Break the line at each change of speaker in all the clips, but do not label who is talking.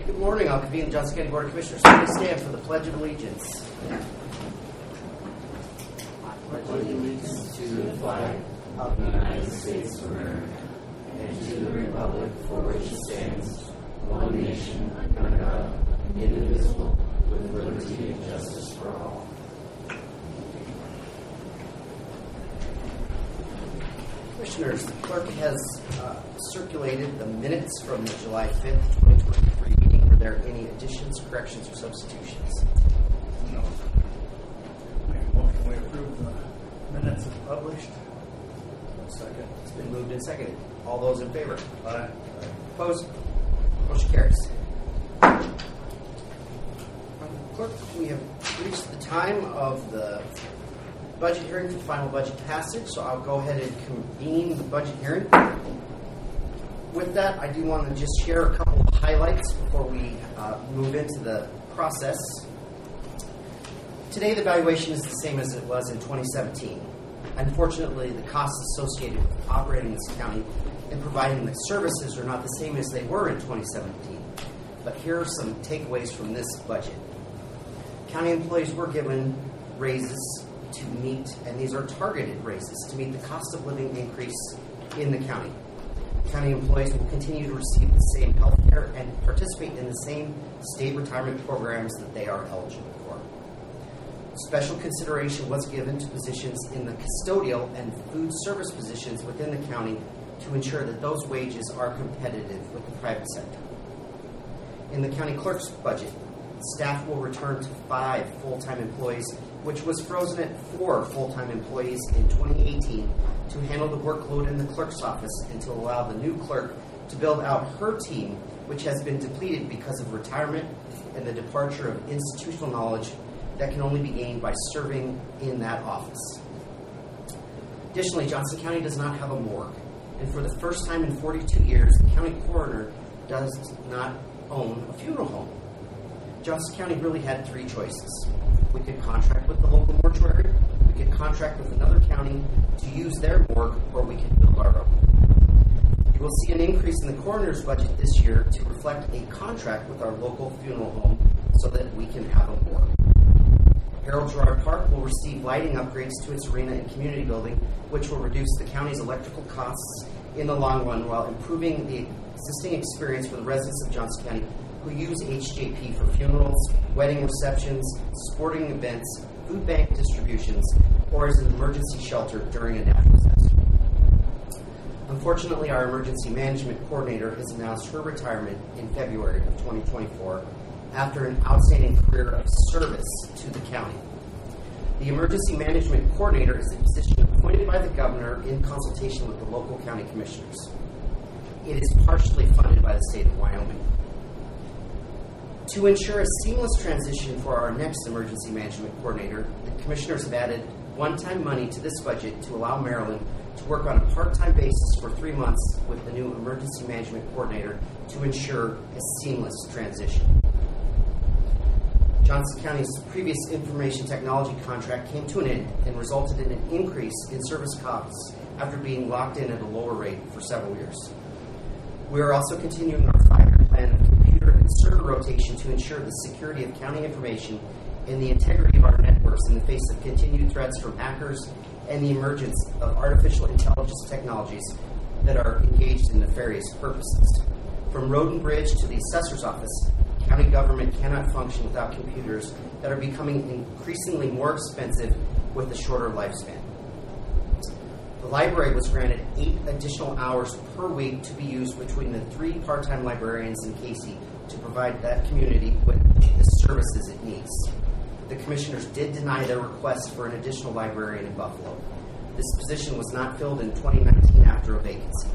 Good morning. I'll convene the Johnson County Board of Commissioners. Please stand for the Pledge of Allegiance.
I pledge allegiance to the flag of the United States of America and to the republic for which it stands, one nation, under God, indivisible, with liberty and justice for all.
Commissioners, the clerk has circulated the minutes from the July 5th, 2023 meeting. Were there any additions, corrections, or substitutions?
No. Make a motion, we approve the minutes as published. Second.
It's been moved and seconded. All those in favor?
Aye.
Opposed? Motion carries. Clerk, we have reached the time of the budget hearing for final budget passage, so I'll go ahead and convene the budget hearing. With that, I do want to just share a couple of highlights before we move into the process. Today, the valuation is the same as it was in 2017. Unfortunately, the costs associated with operating this county and providing the services are not the same as they were in 2017. But here are some takeaways from this budget. County employees were given raises to meet, and these are targeted raises, to meet the cost of living increase in the county. County employees will continue to receive the same health care and participate in the same state retirement programs that they are eligible for. Special consideration was given to positions in the custodial and food service positions within the county to ensure that those wages are competitive with the private sector. In the county clerk's budget, staff will return to 5 full-time employees, which was frozen at 4 full-time employees in 2018 to handle the workload in the clerk's office and to allow the new clerk to build out her team, which has been depleted because of retirement and the departure of institutional knowledge that can only be gained by serving in that office. Additionally, Johnson County does not have a morgue, and for the first time in 42 years, the county coroner does not own a funeral home. Johnson County really had 3 choices. We could contract with the local mortuary, we could contract with another county to use their morgue, or we could build our own. You will see an increase in the coroner's budget this year to reflect a contract with our local funeral home so that we can have a morgue. Harold Girard Park will receive lighting upgrades to its arena and community building, which will reduce the county's electrical costs in the long run while improving the existing experience for the residents of Johnson County who use HJP for funerals, wedding receptions, sporting events, food bank distributions, or as an emergency shelter during a natural disaster. Unfortunately, our emergency management coordinator has announced her retirement in February of 2024 after an outstanding career of service to the county. The emergency management coordinator is a position appointed by the governor in consultation with the local county commissioners. It is partially funded by the state of Wyoming. To ensure a seamless transition for our next emergency management coordinator, the commissioners have added one-time money to this budget to allow Marilyn to work on a part-time basis for 3 months with the new emergency management coordinator to ensure a seamless transition. Johnson County's previous information technology contract came to an end and resulted in an increase in service costs after being locked in at a lower rate for several years. We are also continuing our 5-year plan of computer and server rotation to ensure the security of county information and the integrity of our networks in the face of continued threats from hackers and the emergence of artificial intelligence technologies that are engaged in nefarious purposes. From Road and Bridge to the assessor's office, county government cannot function without computers that are becoming increasingly more expensive with a shorter lifespan. The library was granted 8 additional hours per week to be used between the 3 part-time librarians in Casey to provide that community with the services it needs. The commissioners did deny their request for an additional librarian in Buffalo. This position was not filled in 2019 after a vacancy.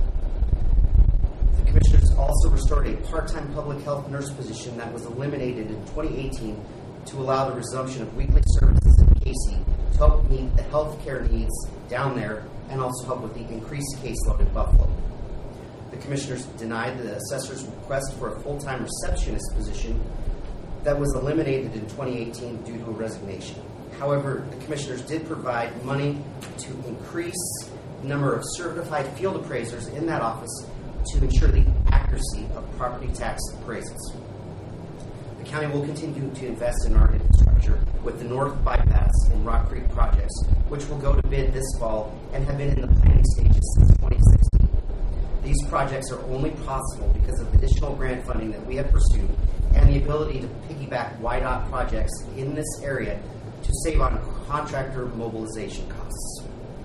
The commissioners also restored a part-time public health nurse position that was eliminated in 2018 to allow the resumption of weekly services in Casey to help meet the health care needs down there and also help with the increased caseload in Buffalo. The commissioners denied the assessor's request for a full-time receptionist position that was eliminated in 2018 due to a resignation. However, the commissioners did provide money to increase the number of certified field appraisers in that office to ensure the accuracy accuracy of property tax appraisals. The county will continue to invest in our infrastructure with the North Bypass and Rock Creek projects, which will go to bid this fall and have been in the planning stages since 2016. These projects are only possible because of additional grant funding that we have pursued and the ability to piggyback YDOT projects in this area to save on contractor mobilization costs.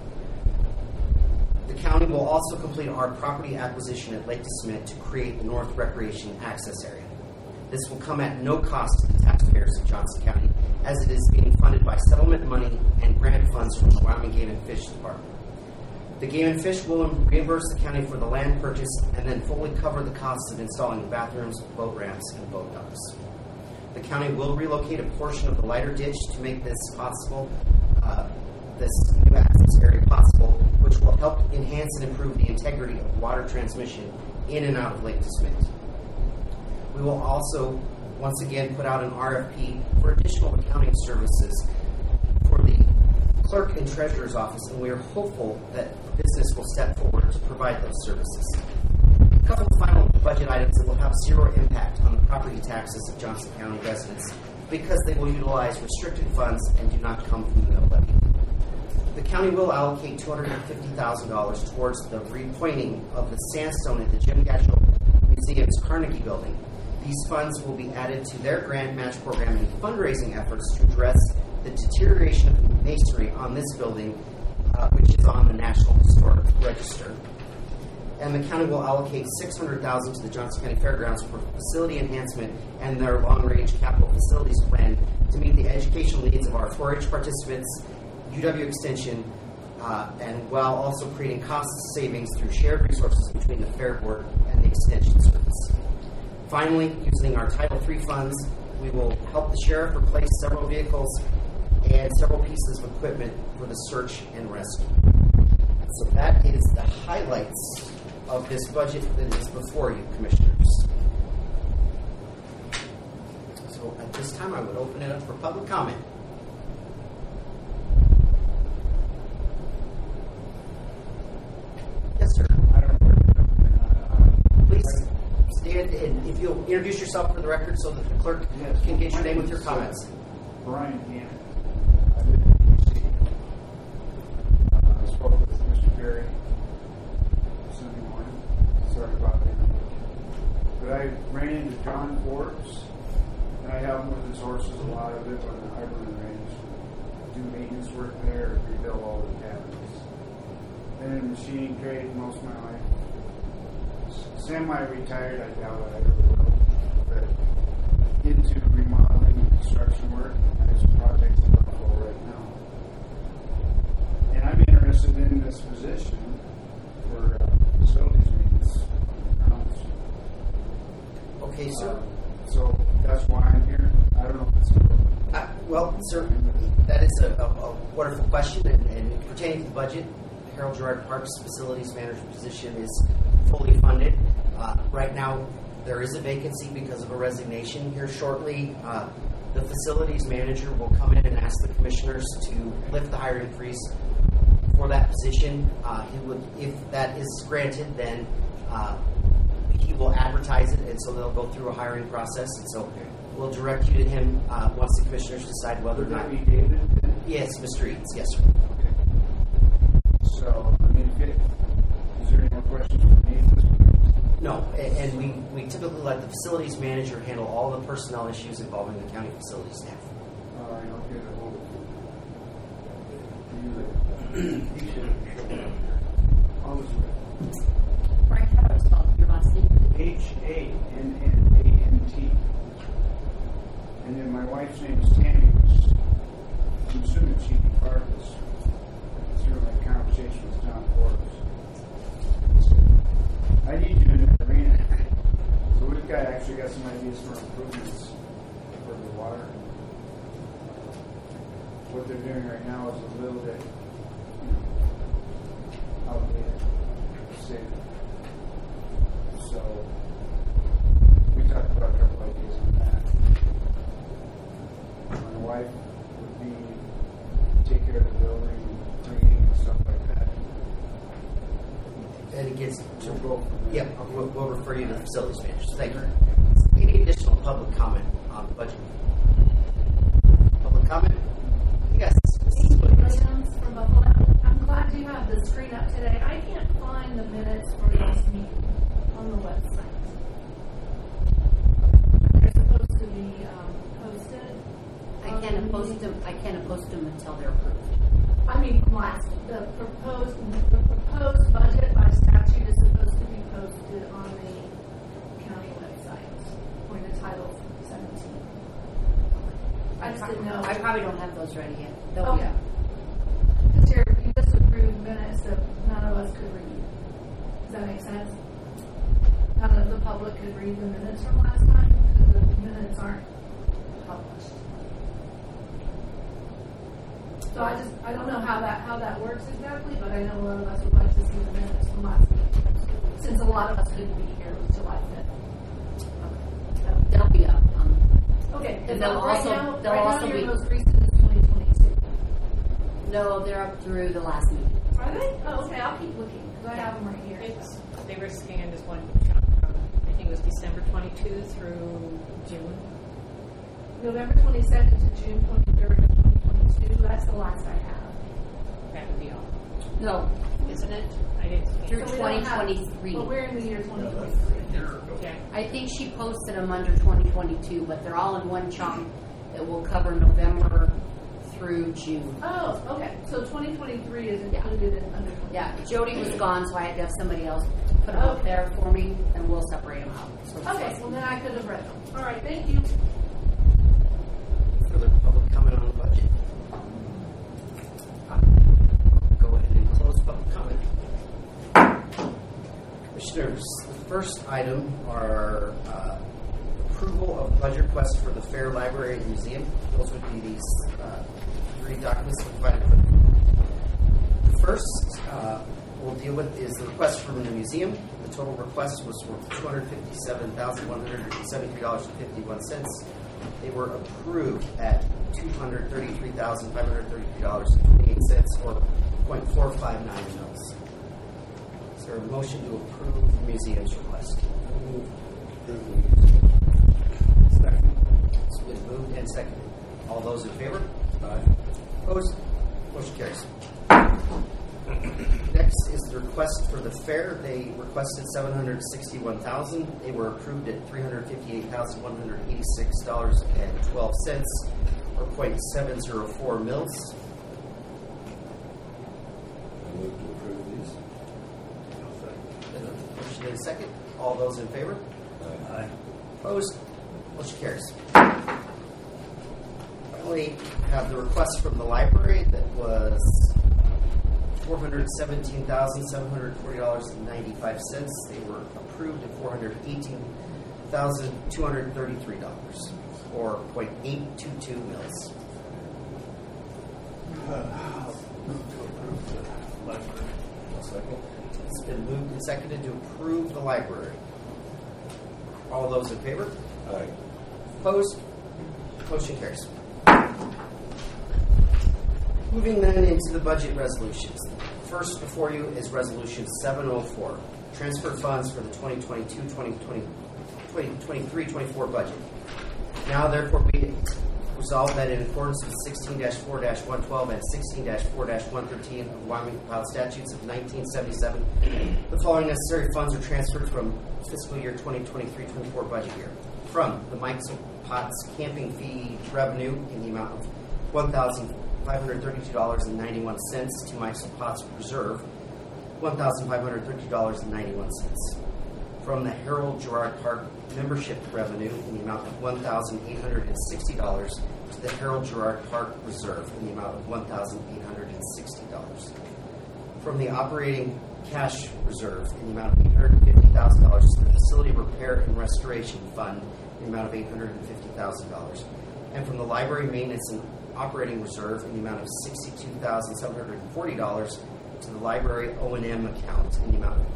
The county will also complete our property acquisition at Lake DeSmet to create the North Recreation Access Area. This will come at no cost to the taxpayers of Johnson County, as it is being funded by settlement money and grant funds from the Wyoming Game and Fish Department. The Game and Fish will reimburse the county for the land purchase and then fully cover the costs of installing bathrooms, boat ramps, and boat docks. The county will relocate a portion of the lighter ditch to make this possible, this new access area possible, which will help enhance and improve the integrity of water transmission in and out of Lake DeSmet. We will also, once again, put out an RFP for additional accounting services for the clerk and treasurer's office, and we are hopeful that business will step forward to provide those services. A couple of final budget items that will have zero impact on the property taxes of Johnson County residents because they will utilize restricted funds and do not come from the mill levy. The county will allocate $250,000 towards the repointing of the sandstone at the Jim Gatchell Museum's Carnegie Building. These funds will be added to their grant match program and fundraising efforts to address the deterioration of the masonry on this building, which is on the National Historic Register. And the county will allocate $600,000 to the Johnson County Fairgrounds for facility enhancement and their long-range capital facilities plan to meet the educational needs of our 4-H participants, UW Extension, and while also creating cost savings through shared resources between the Fair Board and the Extension Service. Finally, using our Title III funds, we will help the sheriff replace several vehicles and several pieces of equipment for the search and rescue. So that is the highlights of this budget that is before you, Commissioners. So at this time, I would open it up for public comment. Yes, sir.
I don't know.
Please stand, and if you'll introduce yourself for the record so that the clerk can get your name with your comments.
Brian Hannon. I live in D.C. I spoke with Mr. Perry Sunday morning. Sorry about that. But I ran into John Forbes, and I help him with his horses a lot. I live on the Iberlin Range. Do maintenance work there, rebuild all the cabins. Been in machine trade most of my life. Semi-retired, I doubt I ever will. But into remodeling and construction work, and his project's available right now. And I'm interested in this position for facilities maintenance grounds.
Okay, sir.
So that's why I'm here. I don't know if it's
Well, sir, that is a wonderful question, and pertaining to the budget, Harold Gerard Park's facilities manager position is fully funded. Right now, there is a vacancy because of a resignation here shortly. The facilities manager will come in and ask the commissioners to lift the hiring freeze for that position. He would, if that is granted, then he will advertise it, and so they'll go through a hiring process. And so we'll direct you to him once the commissioners decide whether or not.
Would that be David?
Yes, Mr. Eads. Yes, sir.
So, I mean, is there any more questions for me at this point?
No, and we typically let the facilities manager handle all the personnel issues involving the county facilities staff.
All right, I'll get a hold of you. He should have shown up. All is well.
Frank, how do I spell your last name?
Hanant. And then my wife's name is Tammy, which I'm assuming she'd be part of this through my conversation with John Forbes. So, I need you in that arena. So we've actually got some ideas for improvements for the water. What they're doing right now is a little bit, outdated, say. So we talked about a couple ideas on that. My wife would be take care of the building, cleaning, and stuff like that.
And again, It's,
We'll go from there.
yep, we'll refer you to the facilities managers. Thank you. Any additional public comment on the budget? Public comment? Yes.
Williams from Buffalo. I'm glad you have the screen up today. I can't find the minutes for this meeting on the website. They're supposed to be posted.
I can't post them until they're approved.
I mean, from the proposed budget by statute is supposed to be posted on the county website, according to Title 17. I just didn't know.
I probably don't have those ready yet. They'll be
Okay.
up.
Because you just approved minutes that none of us could read. Does that make sense? None of the public could read the minutes from last time because the minutes aren't published. So I don't know how that works exactly, but I know a lot of us would like to see the minutes from last week, since a lot of us couldn't be here. It was July 5th.
They'll be up.
Okay,
And
they'll
they'll also
your
be-
most recent is 2022.
No, they're up through the last meeting.
Are they? Oh, okay. I'll keep looking because I have them right here.
They were scanned as one chunk from, I think it was December 22 through June.
November 22nd to June 23rd of 2022. That's the last I have.
That would be all,
No,
isn't it? I didn't scan.
Through
So we don't have-
2023.
But we're in the year 2023.
Okay.
I think she posted them under 2022, but they're all in one chunk that will cover November through June.
Oh, okay. So 2023 is
Yeah.
included in under 2023.
Yeah, Jody was gone, so I had to have somebody else put them up
Okay.
there for me, and we'll separate them out. So
Okay, well then I could have read them. All right, thank you.
Further public comment on the budget? Go ahead and close public comment. Commissioners, the first item are approval of budget requests for the Fair Library and Museum. Those would be these three documents provided for them. The first we'll deal with is the request from the museum. The total request was for $257,173.51. They were approved at $233,533.28, or 0.459 mils. Is there a motion to approve the museum's request? Second. It's been moved and seconded. All those in favor? Aye. Opposed? Motion carries. Next is the request for the fair. They requested $761,000. They were approved at $358,186.12, or 0.704 mils.
I move to approve these.
Motion and a second. All those in favor?
Aye.
Opposed? Motion carries. Finally, have the request from the library that was $417,740.95. They were approved at $418,233, or 0.822 mils.
Move to approve the library. Second.
It's been moved and seconded to approve the library. All those in favor?
Aye.
Opposed? Motion carries. Moving then into the budget resolutions. First before you is Resolution 704, transfer funds for the 2022-2023-24 budget. Now therefore be resolved that in accordance with 16-4-112 and 16-4-113 of Wyoming Compiled Statutes of 1977, the following necessary funds are transferred from fiscal year 2023-24 budget year. From the Mike's Potts camping fee revenue in the amount of $1,532.91 to Mike's Potts Reserve, $1,530.91. From the Harold Girard Park membership revenue in the amount of $1,860 to the Harold Girard Park Reserve in the amount of $1,860. From the operating cash reserve in the amount of $850,000 to the Facility Repair and Restoration Fund in the amount of $850,000. And from the Library Maintenance and Operating Reserve in the amount of $62,740 to the Library O&M account in the amount of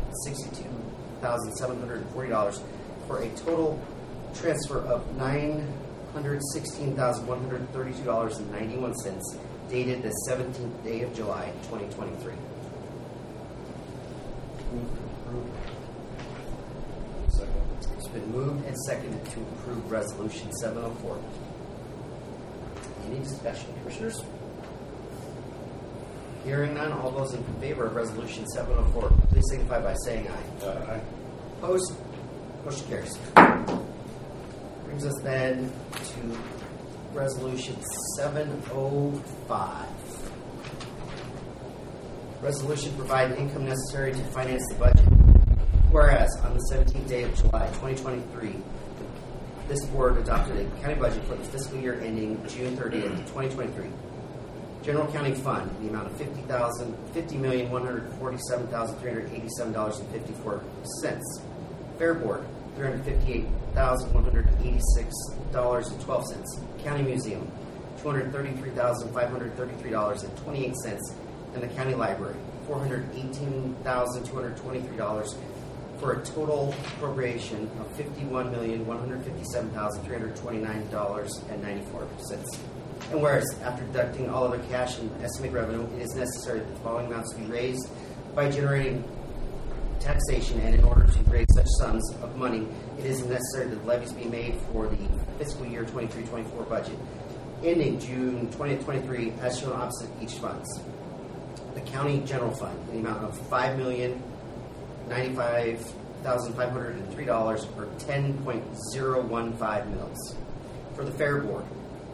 $62,740, for a total transfer of $916,132.91, dated the 17th day of July, 2023.
Move to approve
moved and seconded to approve Resolution 704. Any discussion, Commissioners? Hearing none, all those in favor of Resolution 704, please signify by saying aye.
Aye.
Opposed? Motion carries. Brings us then to Resolution 705. Resolution providing income necessary to finance the budget. Whereas on the 17th day of July 2023, this board adopted a county budget for the fiscal year ending June 30th, 2023. General County Fund, the amount of $50,147,387.54. Fair Board, $358,186.12. County Museum, $233,533.28. And the County Library, $418,223 for a total appropriation of $51,157,329.94. And whereas, after deducting all other cash and estimated revenue, it is necessary that the following amounts be raised by generating taxation, and in order to raise such sums of money, it is necessary that levies be made for the fiscal year 23-24 budget, ending June 2023, as shown opposite each funds. The County General Fund, in the amount of $5,095,503, or 10.015 mils. For the Fair Board,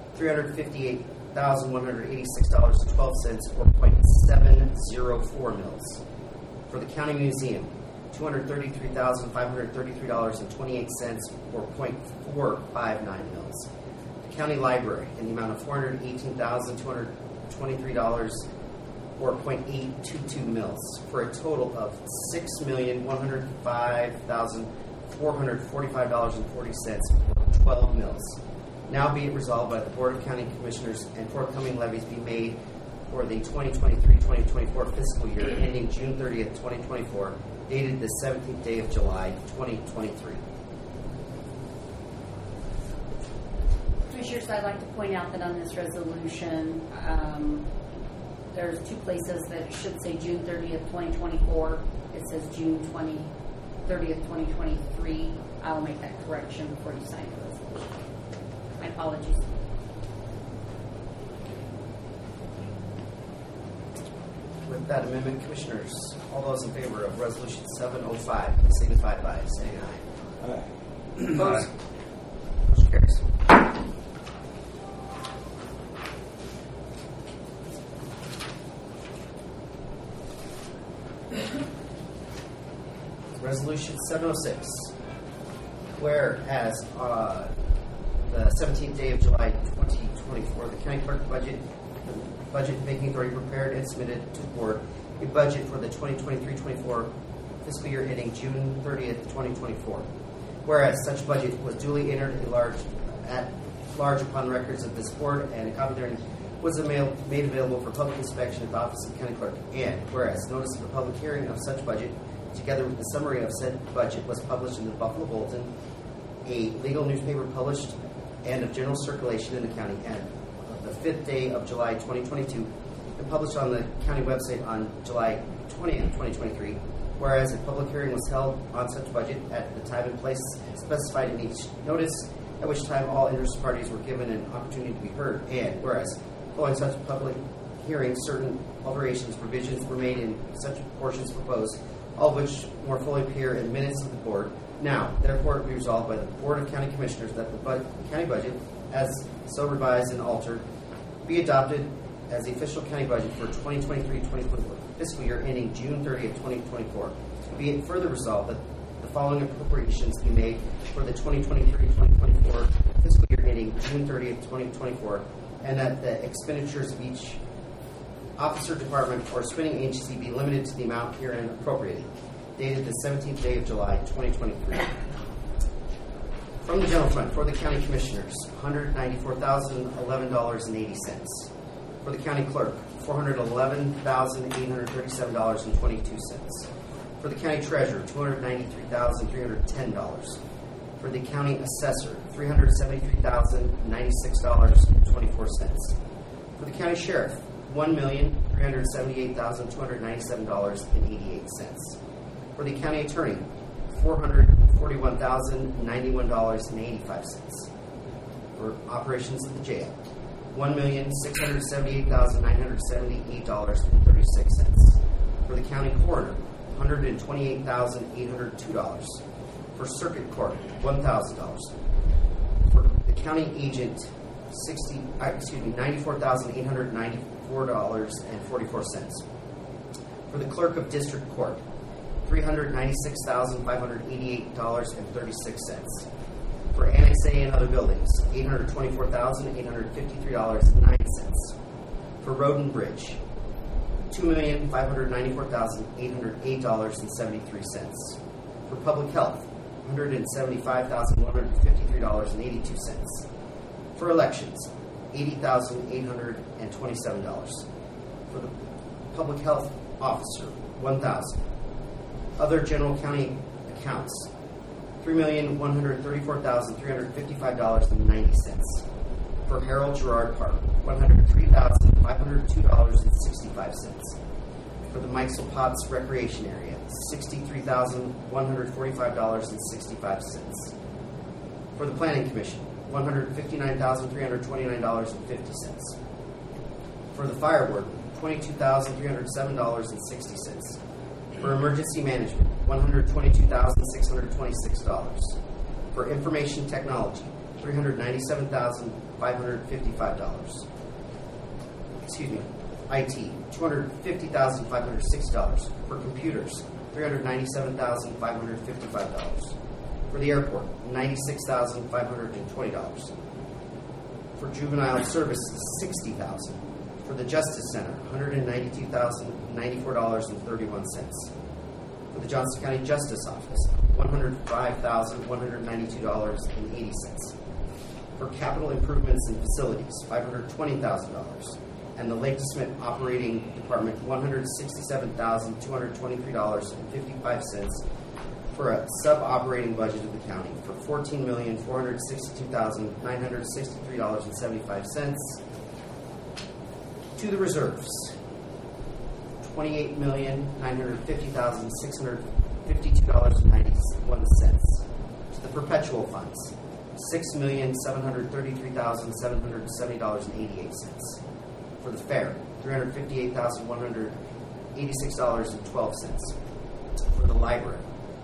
$358,186.12, or 0.704 mils. For the County Museum, $233,533.28, or 0.459 mils. The County Library, in the amount of $418,223, or 0.822 mils, for a total of $6,105,445.40, or 12 mils. Now be it resolved by the Board of County Commissioners and forthcoming levies be made for the 2023-2024 fiscal year ending June 30th, 2024, dated the 17th day of July, 2023.
Commissioners, I'd like to point out that on this resolution, there's two places that it should say June 30th, 2024. It says June 30th, 2023. I'll make that correction before you sign the resolution. My apologies.
With that amendment, Commissioners, all those in favor of Resolution 705, please signify by saying aye.
Aye.
Opposed? Motion carries. Resolution 706. Whereas the 17th day of July 2024, the County Clerk Budget Making Authority prepared and submitted to the Board a budget for the 2023-24 fiscal year ending June 30th, 2024. Whereas such budget was duly entered at large upon records of this Board, and a copy therein was made available for public inspection at the Office of the County Clerk. And whereas notice of the public hearing of such budget, together with the summary of said budget, was published in the Buffalo Bulletin, a legal newspaper published and of general circulation in the county, and the 5th day of July 2022, and published on the county website on July 20th, 2023, whereas a public hearing was held on such budget at the time and place specified in each notice, at which time all interested parties were given an opportunity to be heard, and whereas following such public hearing, certain alterations, revisions were made in such portions proposed, all of which more fully appear in minutes of the Board. Now, therefore, it be resolved by the Board of County Commissioners that the county budget, as so revised and altered, be adopted as the official county budget for 2023-2024 fiscal year ending June 30th, 2024. Be it further resolved that the following appropriations be made for the 2023-2024 fiscal year ending June 30th, 2024, and that the expenditures of each officer, department, or spending agency be limited to the amount herein appropriated. Dated the 17th day of July, 2023. From the General Fund, for the County Commissioners, $194,011.80. For the County Clerk, $411,837.22. For the County Treasurer, $293,310. For the County Assessor, $373,096.24. For the County Sheriff, $1,378,297.88. For the County Attorney, $404,999.88. $141,091.85. For operations of the jail, $1,678,978.36. For the county coroner, $128,802. For circuit court, $1,000. For the county agent, $94,894.44. For the clerk of district court, $396,588.36. For Annex A and other buildings, $824,853.09. For road and bridge, $2,594,808.73. For public health, $175,153.82. For elections, $80,827. For the public health officer, $1,000. Other general county accounts, $3,134,355.90. For Harold Gerard Park, $103,502.65. For the Mikesell Potts Recreation Area, $63,145.65. For the Planning Commission, $159,329.50. For the Fire Warden, $22,307.60. For Emergency Management, $122,626. For Information Technology, $397,555. IT, $250,506. For computers, $397,555. For the airport, $96,520. For juvenile services, $60,000. For the Justice Center, $192,094.31. For the Johnson County Justice Office, $105,192.80. For capital improvements and facilities, $520,000. And the Lake DeSmet Operating Department, $167,223.55 for a sub-operating budget of the county for $14,462,963.75. To the reserves, $28,950,652.91. To the perpetual funds, $6,733,770.88. For the fair, $358,186.12. For the library,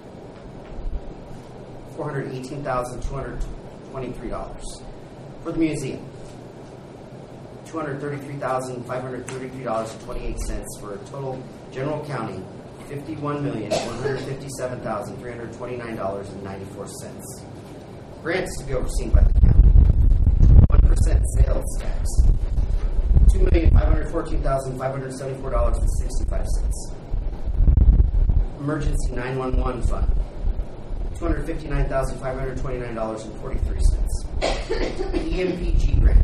$418,223. For the museum, $233,533.28 for a total general county $51,157,329.94. Grants to be overseen by the county: 1% sales tax, $2,514,574.65. Emergency 911 fund, $259,529.43. EMPG grant,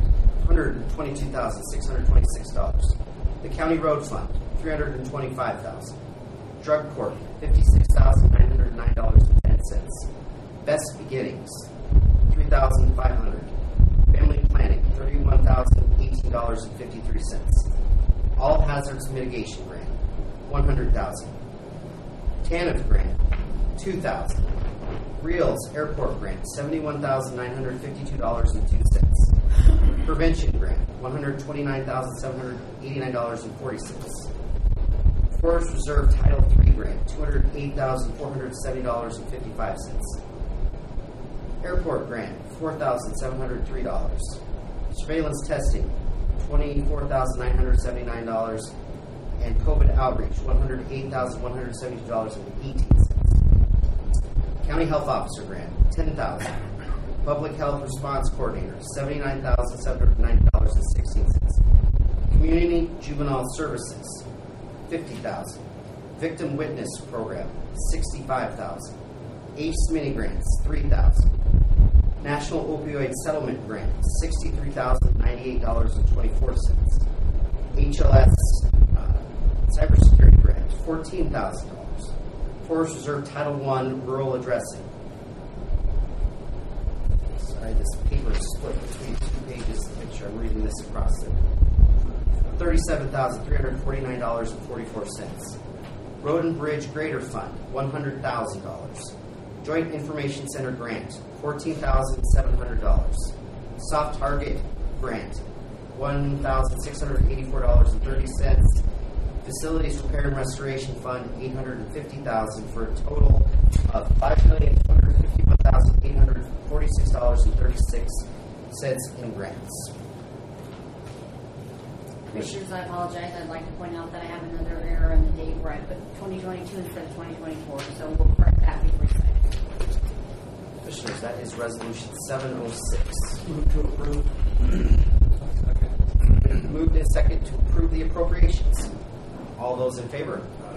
$122,626. The county road fund, $325,000. Drug court, $56,909.10. Best beginnings, $3,500. Family planning, $31,018.53. All hazards mitigation grant, $100,000. TANF grant, $2,000. Reels Airport grant, $71,952.02. Prevention grant, $129,789.46. Forest Reserve Title III grant, $208,470.55. Airport grant, $4,703. Surveillance testing, $24,979. And COVID outreach, $108,172.18. County Health Officer grant, $10,000. Public Health Response Coordinator, $79,790.16. Community Juvenile Services, $50,000. Victim Witness Program, $65,000. ACE Mini Grants, $3,000. National Opioid Settlement Grant, $63,098.24. HLS Cybersecurity Grant, $14,000. Forest Reserve Title I Rural Addressing. Sorry, this paper is split between 2 pages to make sure I'm reading this across it. $37,349.44. Road and Bridge Grader Fund, $100,000. Joint Information Center grant, $14,700. Soft Target grant, $1,684.30. Facilities Repair and Restoration Fund, $850,000 for a total of $5,251,846.36 in grants.
Commissioners, I apologize. I'd like to point out that I have another error in the date where I put 2022 instead of 2024, so we'll correct that before you second.
Commissioners, that is Resolution 706.
Move to approve.
Moved and second to approve the appropriations. All those in favor?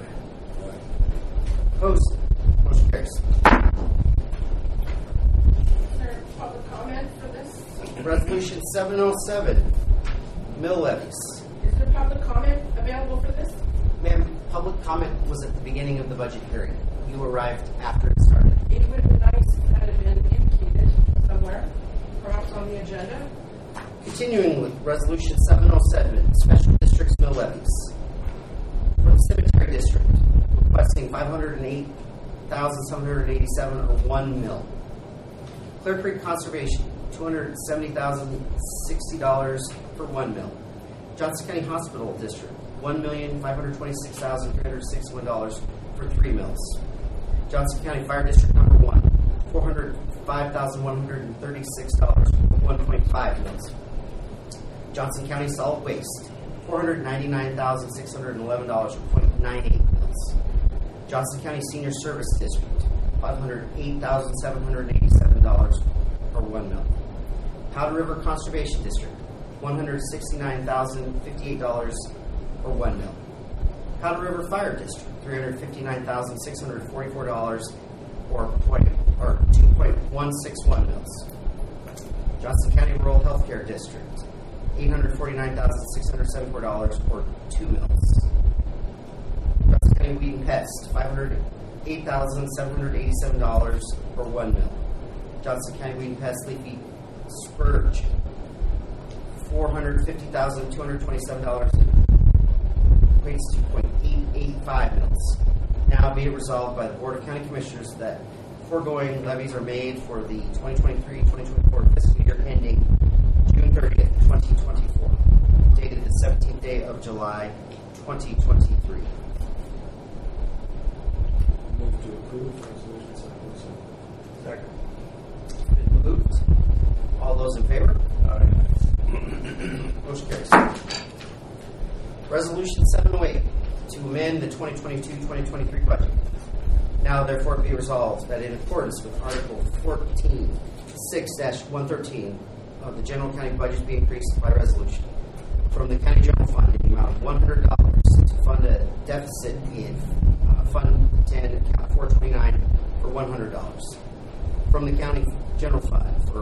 Opposed? Motion carries.
Is there public comment for this?
Resolution 707, mill levies.
Is there public comment available for this?
Ma'am, public comment was at the beginning of the budget hearing. You arrived after it started.
It would be nice if that had been indicated somewhere, perhaps on the agenda.
Continuing with Resolution 707, special districts mill levies. For the Cemetery District, requesting $508,787 or 1 mill. Clear Creek Conservation, $270,060 for 1 mill. Johnson County Hospital District, $1,526,361 for 3 mills. Johnson County Fire District Number 1, $405,136 for 1.5 mills. Johnson County Solid Waste, $499,611 for 0.98 mills. Johnson County Senior Service District, $508,787 for 1 mill. Powder River Conservation District, $169,058 for 1 mill. Powder River Fire District, $359,644 or 2.161 mills. Johnson County Rural Healthcare District, $849,674 or 2 mills. Johnson County Weed and Pest, $508,787 for 1 mill. Johnson County Weed and Pest Leafy Spurge, $450,227, equates to 0.885 mils. Now be it resolved by the Board of County Commissioners that foregoing levies are made for the 2023-2024 fiscal year ending June 30th, 2024, dated the 17th day of July, 2023.
Move to approve Resolution 707. Second.
Been moved. All those in favor?
Aye.
Motion carries. Resolution 708 to amend the 2022-2023 budget. Now therefore be resolved that in accordance with Article 14.6-113 of the General County Budget be increased by resolution from the County General Fund in the amount of $100 to fund a deficit in Fund 10, Account 429 for $100. From the County General Fund for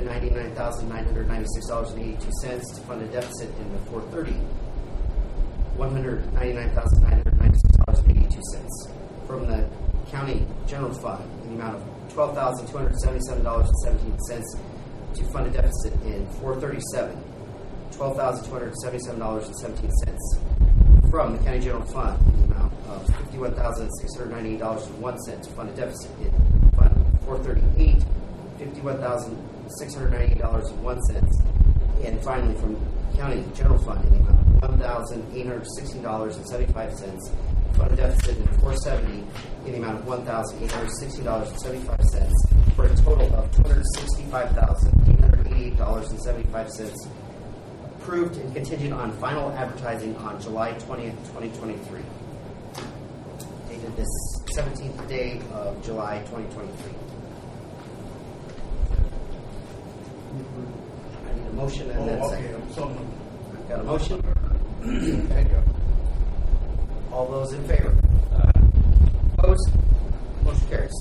$199,996.82 to fund a deficit in the 430, $199,996.82. From the County General Fund in the amount of $12,277.17 to fund a deficit in 437, $12,277.17. From the County General Fund in the amount of $51,698.01 to fund a deficit in Fund 438, $51,698.01. And finally, from County General Fund in the amount of $1,816.75 to fund a deficit in 470 in the amount of $1,816.75 for a total of $265,888.75 approved and contingent on final advertising on July 20th, 2023. Dated this 17th day of July 2023. I need a motion and then a second. I've got a motion. Okay. All those in favor? Opposed? Motion carries.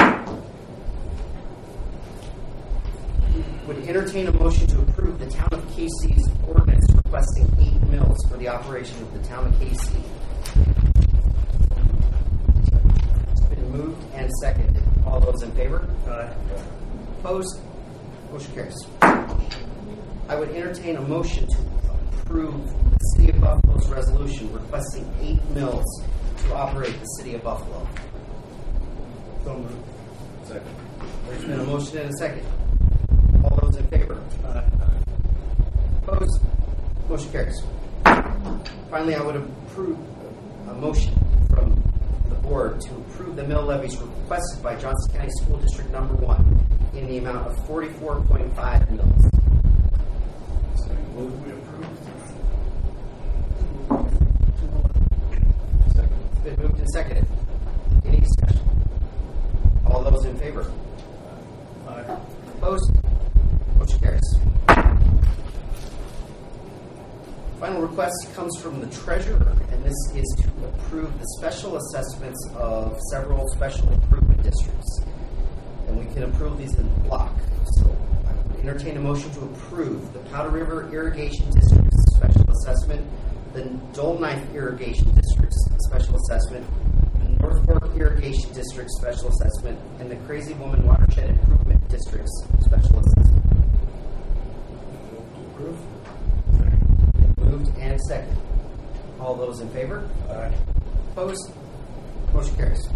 Would entertain a motion to approve the Town of Casey's ordinance requesting 8 mills for the operation of the Town of Casey. It's been moved and seconded. All those in favor? Opposed? Motion carries. I would entertain a motion to approve the City of Buffalo's resolution requesting 8 mills to operate the City of Buffalo.
So moved. Second.
There's been a motion and a second. All those in favor? Opposed? Motion carries. Finally, I would approve a motion from the board to approve the mill levies requested by Johnson County School District Number 1 in the amount of 44.5 mils.
Move we approve.
It's been moved and seconded. Any discussion? All those in favor?
Aye.
Opposed? Motion carries. Final request comes from the treasurer, and this is to approve the special assessments of several special improvement districts. And we can approve these in block. So I would entertain a motion to approve the Powder River Irrigation District's special assessment, the Dole Knife Irrigation District's special assessment, the North Fork Irrigation District special assessment, and the Crazy Woman Watershed Improvement District's special assessment.
Move to approve.
Moved and seconded. All those in favor?
Aye.
Opposed? Motion carries.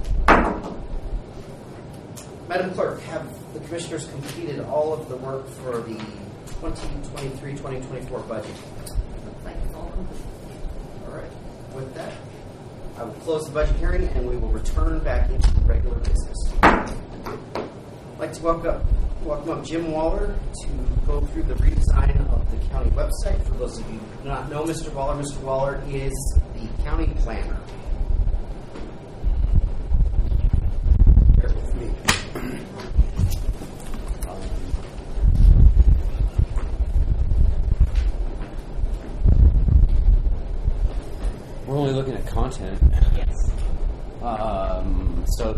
Madam Clerk, have the commissioners completed all of the work for the 2023-2024 budget?
Looks like it's all complete.
All right. With that, I will close the budget hearing and we will return back into the regular business. I'd like to welcome up Jim Waller to go through the redesign of the county website. For those of you who do not know Mr. Waller is the county planner. Bear with me.
We're only looking at content.
Yes.
So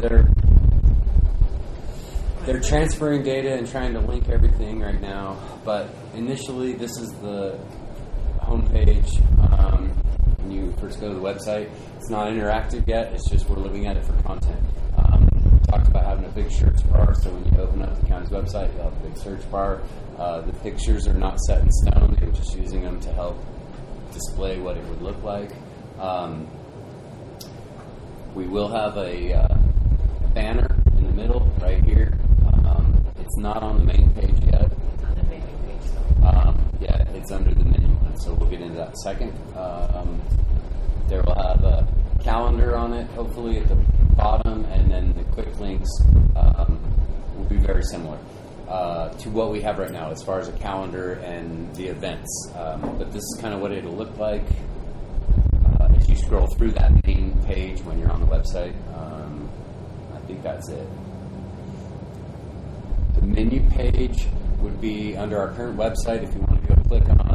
they're transferring data and trying to link everything right now. But initially, this is the homepage. When you first go to the website, it's not interactive yet. It's just we're looking at it for content. We talked about having a big search bar, so when you open up the county's website, you'll have a big search bar. The pictures are not set in stone. They were just using them to help display what it would look like. We will have a banner in the middle right here. It's not on the main page yet.
It's on the menu page, so.
Yeah, it's under the menu one, so we'll get into that in a second. There will have a calendar on it, hopefully at the bottom, and then the quick links will be very similar to what we have right now as far as a calendar and the events. But this is kind of what it'll look like as you scroll through that main page when you're on the website. I think that's it. The menu page would be under our current website if you want to go click on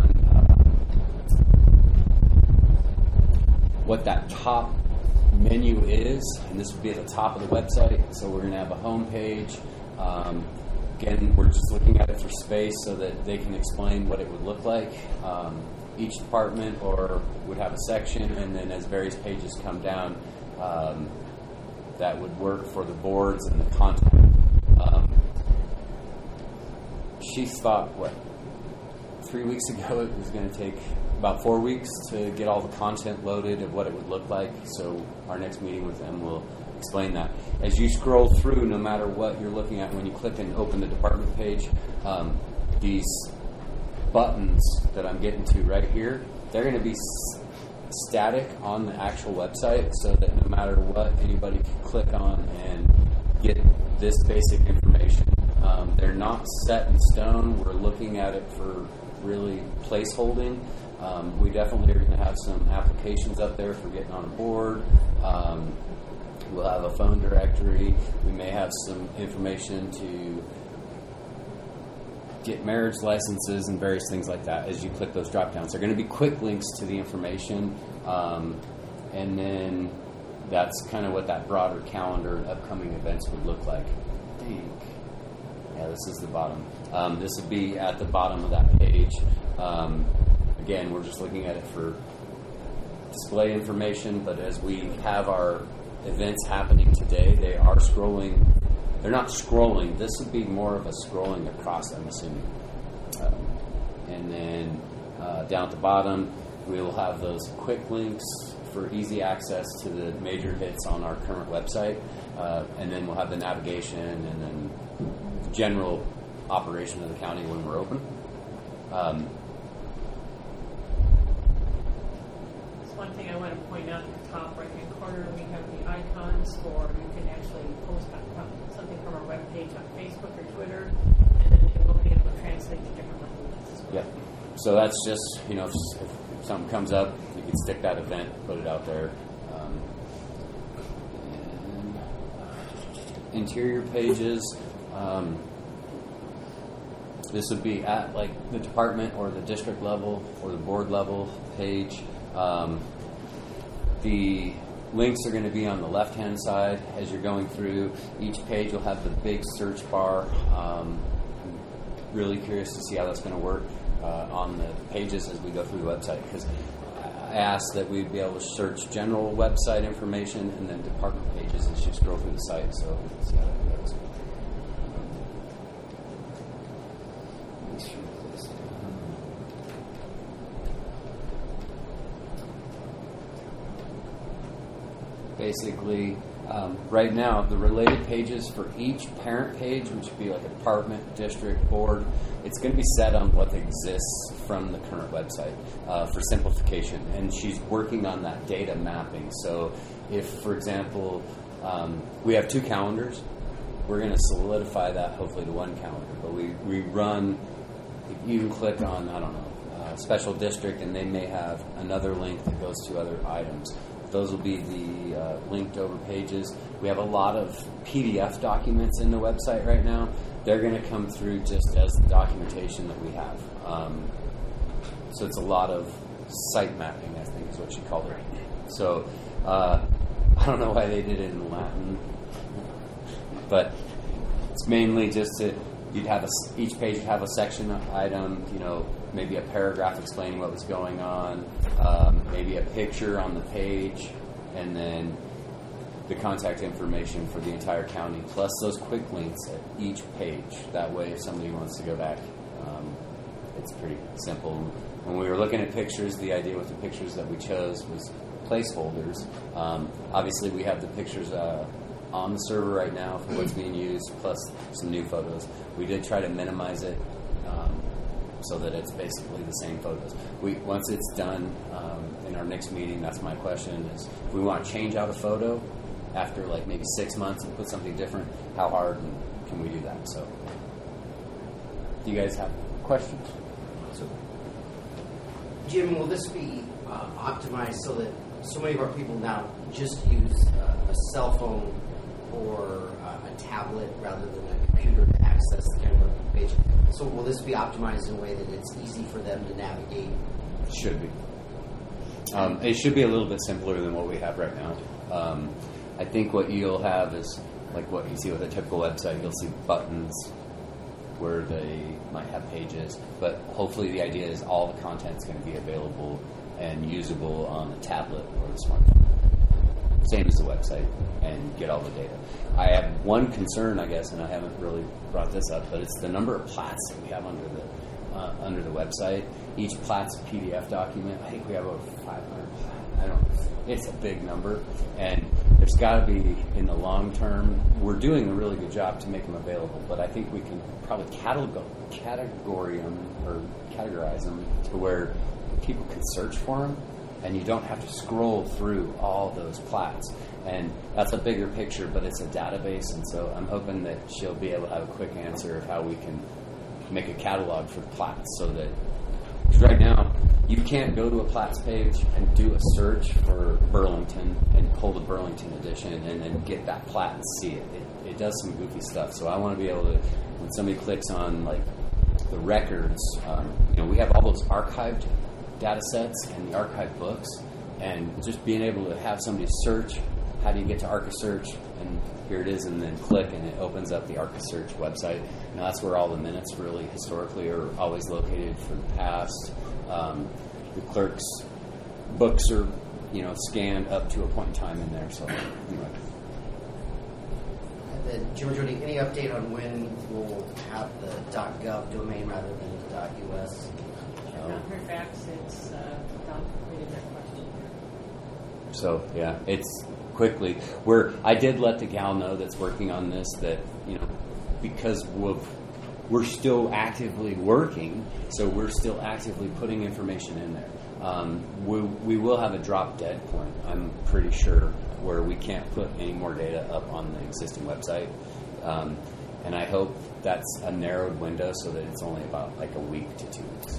what that top menu is, and this would be at the top of the website. So we're going to have a home page. Again, we're just looking at it for space so that they can explain what it would look like. Each department would have a section, and then as various pages come down, that would work for the boards and the content. She thought, 3 weeks ago it was going to take about 4 weeks to get all the content loaded of what it would look like. So our next meeting with them will explain that. As you scroll through, no matter what you're looking at, when you click and open the department page, these buttons that I'm getting to right here, they're going to be static on the actual website so that no matter what, anybody can click on and get this basic information. They're not set in stone. We're looking at it for really placeholding. We definitely are going to have some applications up there for getting on a board. We'll have a phone directory. We may have some information to get marriage licenses and various things like that as you click those drop downs. They're going to be quick links to the information. And then that's kind of what that broader calendar and upcoming events would look like. I think. Yeah, this is the bottom. This would be at the bottom of that page. Again, we're just looking at it for display information, but as we have our events happening today, they are scrolling. They're not scrolling. This would be more of a scrolling across, I'm assuming. And then down at the bottom, we'll have those quick links for easy access to the major hits on our current website, and then we'll have the navigation and then general operation of the county when we're open.
One thing I want to point out at the top right-hand corner, we have the icons for you can actually post something from our webpage on Facebook or Twitter, and then it will be able to translate to different languages as well.
Yeah. So that's just, if something comes up, you can stick that event, put it out there. And interior pages. This would be at like the department or the district level or the board level page. The links are going to be on the left-hand side as you're going through. Each page will have the big search bar. I'm really curious to see how that's going to work on the pages as we go through the website, because I asked that we'd be able to search general website information and then department pages as you scroll through the site, so we can see how that goes. Basically, right now, the related pages for each parent page, which would be like a department, district, board, it's going to be set on what exists from the current website for simplification. And she's working on that data mapping. So if, for example, we have 2 calendars, we're going to solidify that hopefully to 1 calendar. But we run, you can click on, special district, and they may have another link that goes to other items. Those will be the linked over pages. We have a lot of PDF documents in the website right now. They're going to come through just as the documentation that we have. So it's a lot of site mapping, I think is what she called it. So I don't know why they did it in Latin, but it's mainly just you'd have each page would have a section item, maybe a paragraph explaining what was going on, maybe a picture on the page, and then the contact information for the entire county, plus those quick links at each page. That way, if somebody wants to go back, it's pretty simple. When we were looking at pictures, the idea with the pictures that we chose was placeholders. Obviously, we have the pictures on the server right now for what's being used, plus some new photos. We did try to minimize it so that it's basically the same photos. Once it's done in our next meeting, that's my question, is if we want to change out a photo after like maybe 6 months and put something different, how hard can we do that? So, do you guys have questions?
Jim, will this be optimized so that so many of our people now just use a cell phone or a tablet rather than a computer to access the kind of page? So will this be optimized in a way that it's easy for them to navigate?
Should be. It should be a little bit simpler than what we have right now. I think what you'll have is like what you see with a typical website. You'll see buttons where they might have pages, but hopefully the idea is all the content is going to be available and usable on the tablet or the smartphone. Same as the website, and get all the data. I have one concern, I guess, and I haven't really brought this up, but it's the number of plats that we have under the website. Each plat's a PDF document. I think we have over 500. It's a big number, and there's got to be, in the long term, we're doing a really good job to make them available, but I think we can probably categorize them to where people can search for them, and you don't have to scroll through all those plats. And that's a bigger picture, but it's a database, and so I'm hoping that she'll be able to have a quick answer of how we can make a catalog for the plats, so that, because right now you can't go to a plats page and do a search for Burlington and pull the Burlington edition and then get that plat and see it. It does some goofy stuff, so I want to be able to, when somebody clicks on like the records, we have all those archived data sets and the archived books, and just being able to have somebody search, how do you get to ArcaSearch, and here it is, and then click, and it opens up the ArcaSearch website. Now that's where all the minutes really historically are always located for the past. The clerk's books are, scanned up to a point in time in there. So, anyway.
And then, Jim or Jody, any update on when we'll have the .gov domain rather than the .us?
I've not heard back since Don completed that question.
So yeah, it's quickly. I did let the gal know that's working on this that, because we're still actively working, so we're still actively putting information in there. We will have a drop dead point, I'm pretty sure, where we can't put any more data up on the existing website. And I hope that's a narrowed window so that it's only about like a week to 2 weeks.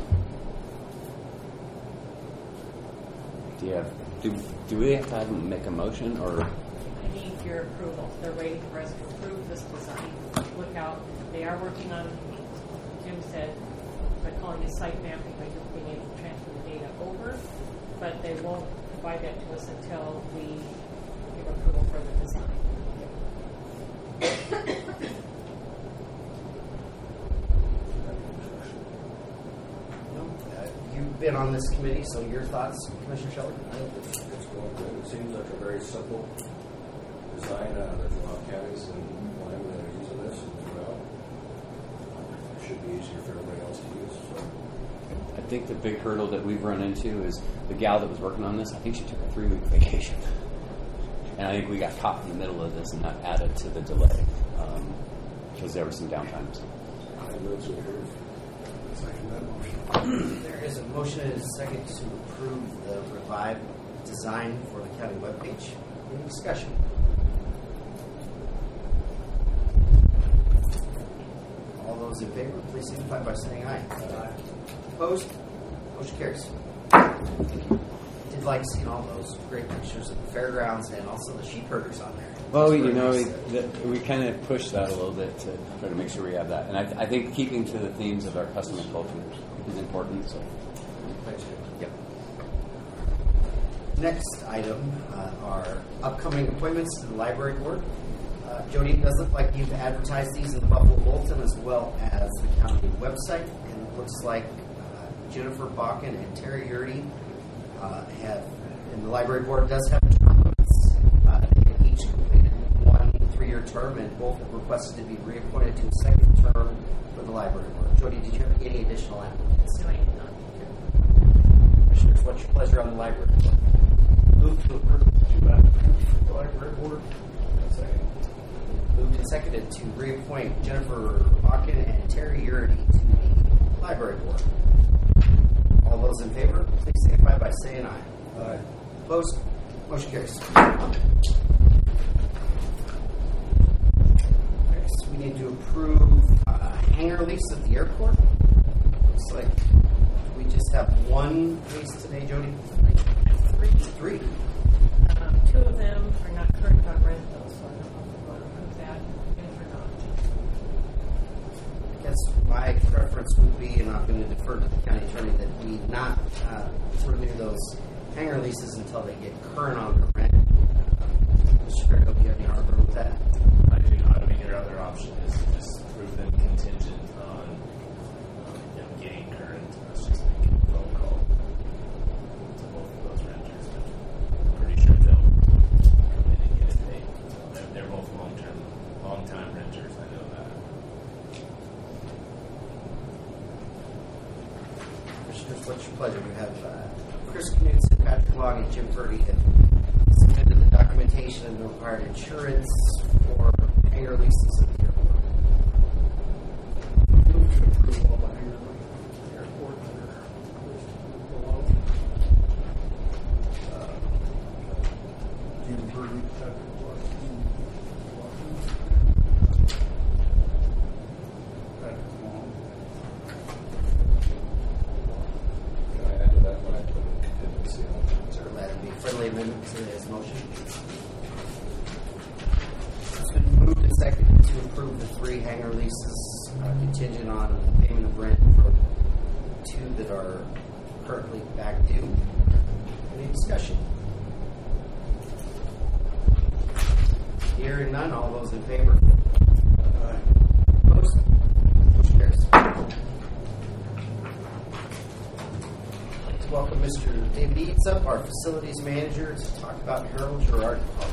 Do we have to have them make a motion, or?
I need your approval. They're waiting for us to approve this design. Look out. They are working on, Jim said, by calling it site mapping, by just being able to transfer the data over, but they won't provide that to us until we give approval for the design.
You've been on this committee, so your thoughts, Commissioner Shelley?
It's going good. It seems like a very simple design. There's a lot of counties in Wyoming that are using this as well. It should be easier for everybody else to use. So.
I think the big hurdle that we've run into is the gal that was working on this, I think she took a 3-week vacation. And I think we got caught in the middle of this, and that added to the delay because there were some downtimes.
I move to approve.
Second that motion.
There is a motion and a second to approve the revived design for the county webpage. Any discussion? All those in favor, please signify by saying aye. Aye. Opposed? Motion carries. Did like seeing all those great pictures of the fairgrounds and also the sheep herders on there.
Well,
It's really nice.
we kind of pushed that a little bit to try to make sure we have that. And I think keeping to the themes of our custom and culture is important. So, yep.
Next item are upcoming appointments to the library board. Jody, it does look like you've advertised these in the Buffalo Bulletin as well as the county website. And it looks like Jennifer Bakken and Terry Yurdy have, and the library board does have term limits. They have each completed 1 3-year term, and both have requested to be reappointed to a second term for the library board. Jody, did you have any additional applicants?
No, I did not.
Commissioners, what's your pleasure on the library board?
Move to approve 2 applicants for the library board. Second.
Moved and seconded to reappoint Jennifer Bakken and Terry Yurdy to the library board. All those in favor, please signify by saying aye.
Aye.
Opposed? Motion carries. Next, we need to approve hangar lease at the airport. Looks like we just have one lease today, Jody. 3.
2 of them are not current on rent, though, so I don't know if we're going to approve that, if or not.
I guess my preference would be, and I'm going to defer to the county attorney, that we not renew those hangar leases until they get current on their rent. Mr. Fairhope, do you have any heartburn with that?
I do not. I mean, your other option is to just approve them contingent on them getting current. Let's just make a phone call to both of those renters. I'm pretty sure they'll come in and get it paid. They're both long-time renters. I know that.
Commissioners, what's your pleasure? We have Chris Knudsen, Patrick Long, and Jim Purdy have submitted the documentation and the required insurance for hangar leases at the airport.
Move to approve all the hangar airport that are listed below. Jim Purdy, Patrick Larson, Patrick Long.
Can I add to that when I put a contingency on it?
So that'd be a friendly amendment to his motion. It's been moved and seconded to approve the 3 hangar leases contingent on payment of rent for 2 that are currently back due. Any discussion? Hearing none, all those in favor? Aye. Opposed? Motion carries. Let's welcome Mr. David Eats up, our facilities manager, to talk about Harold Gerard Park.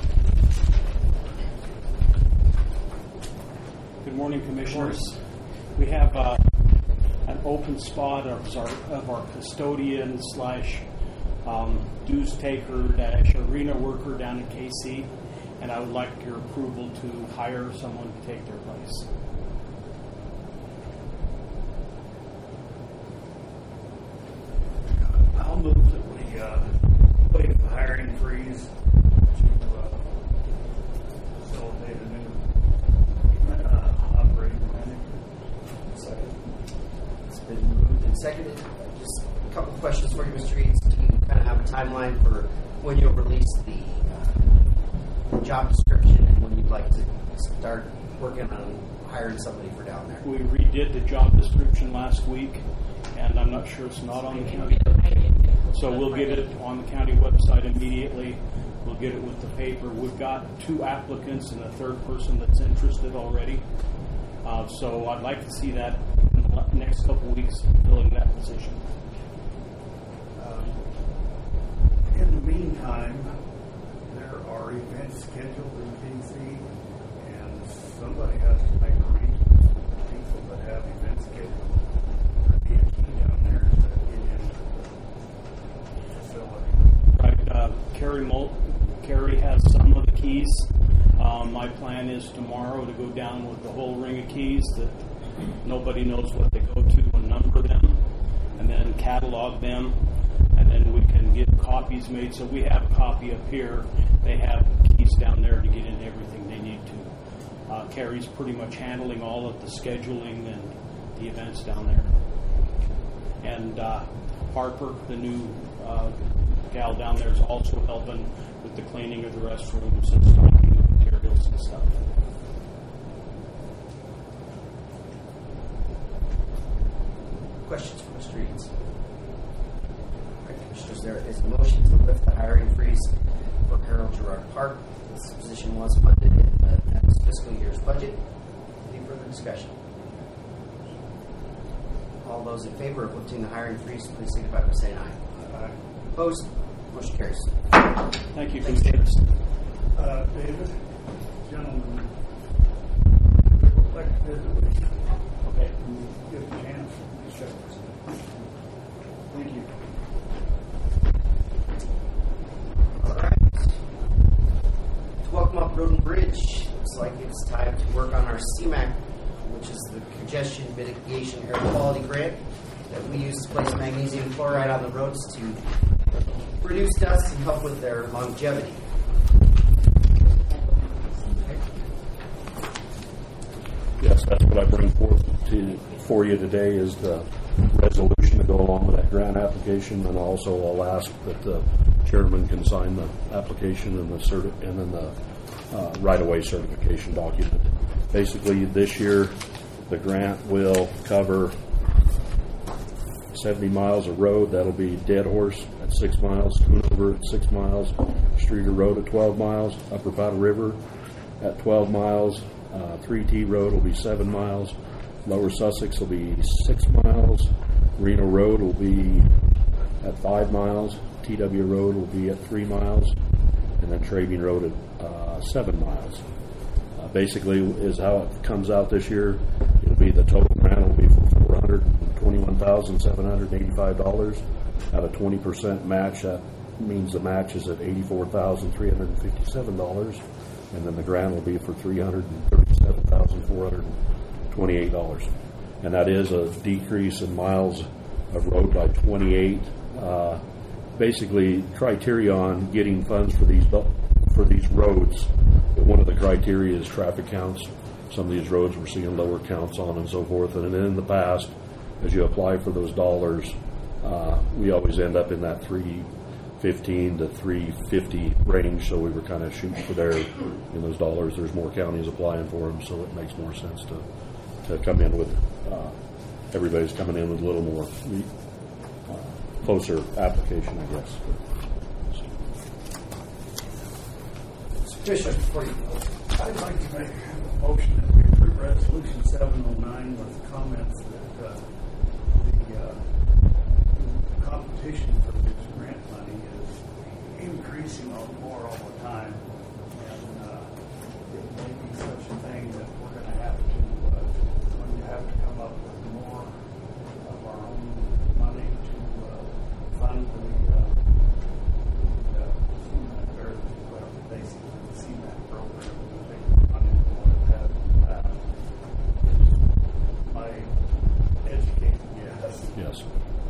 Good morning, Commissioners. We have an open spot of our custodian / dues taker dash arena worker down at KC, and I would like your approval to hire someone to take their place.
I'll move that we waive the hiring freeze to facilitate a new operating manager.
Second. It's been moved and seconded. Just a couple of questions for you, Mr. Eads. Do you kind of have a timeline for when you'll release the job description and when you'd like to start working on hiring somebody for down there?
We redid the job description last week, and I'm not sure it's not on the county. So we'll get it on the county website immediately. We'll get it with the paper. We've got 2 applicants and a third person that's interested already. So I'd like to see that in the next couple of weeks, filling that position.
In the meantime, there are events scheduled in DC, and somebody has to make arrangements with the people that have events scheduled. There'd be a key down there to get into the facility.
Right, Carrie has some of the keys. My plan is tomorrow to go down with the whole ring of keys that nobody knows what they go to and number them, and then catalog them, and then we can get copies made. So we have a copy up here. They have keys down there to get in everything they need to. Carrie's pretty much handling all of the scheduling and the events down there. And Harper, the new gal down there, is also helping with the cleaning of the restrooms and stocking the materials and stuff.
Questions for Mr. Eads? All right, Commissioners, there is a motion to lift the hiring freeze for Harold Gerard Park. This position was funded in the next fiscal year's budget. Any further discussion? All those in favor of lifting the hiring freeze, please signify by saying aye.
Aye.
Opposed? Motion carries.
Thank you,
Thanks,
Commissioners.
David, gentlemen, I'd like to visit with you.
Okay.
Give a chance. Thank you.
All right. To welcome up Road and Bridge, looks like it's time to work on our CMAQ, which is the Congestion Mitigation Air Quality Grant that we use to place magnesium chloride on the roads to reduce dust and help with their longevity.
Yes, that's what I bring forth for you today is the resolution to go along with that grant application, and also I'll ask that the chairman can sign the application and then the right-of-way certification document. Basically, this year the grant will cover 70 miles of road. That'll be Dead Horse at 6 miles, Schoonover at 6 miles, Streeter Road at 12 miles, Upper Powder River at 12 miles, 3T Road will be 7 miles, Lower Sussex will be 6 miles, Reno Road will be at 5 miles, TW Road will be at 3 miles, and then Trabian Road at 7 miles. Basically, is how it comes out this year. It'll be the total grant will be for $421,785 at a 20% match. That means the match is at $84,357, and then the grant will be for $337,428, and that is a decrease in miles of road by 28. Basically, criteria on getting funds for these roads. One of the criteria is traffic counts. Some of these roads we're seeing lower counts on and so forth. And in the past, as you apply for those dollars, we always end up in that $315 to $350 range. So we were kind of shooting for there in those dollars. There's more counties applying for them, so it makes more sense to come in with everybody's coming in with a little more closer application, I guess.
Before you go.
I'd like to make a motion that we approve Resolution 709 with comments that the competition for this grant money is increasing more all the time, and it may be such a thing that we're going to have to come up with more of our own money to fund the
Yes.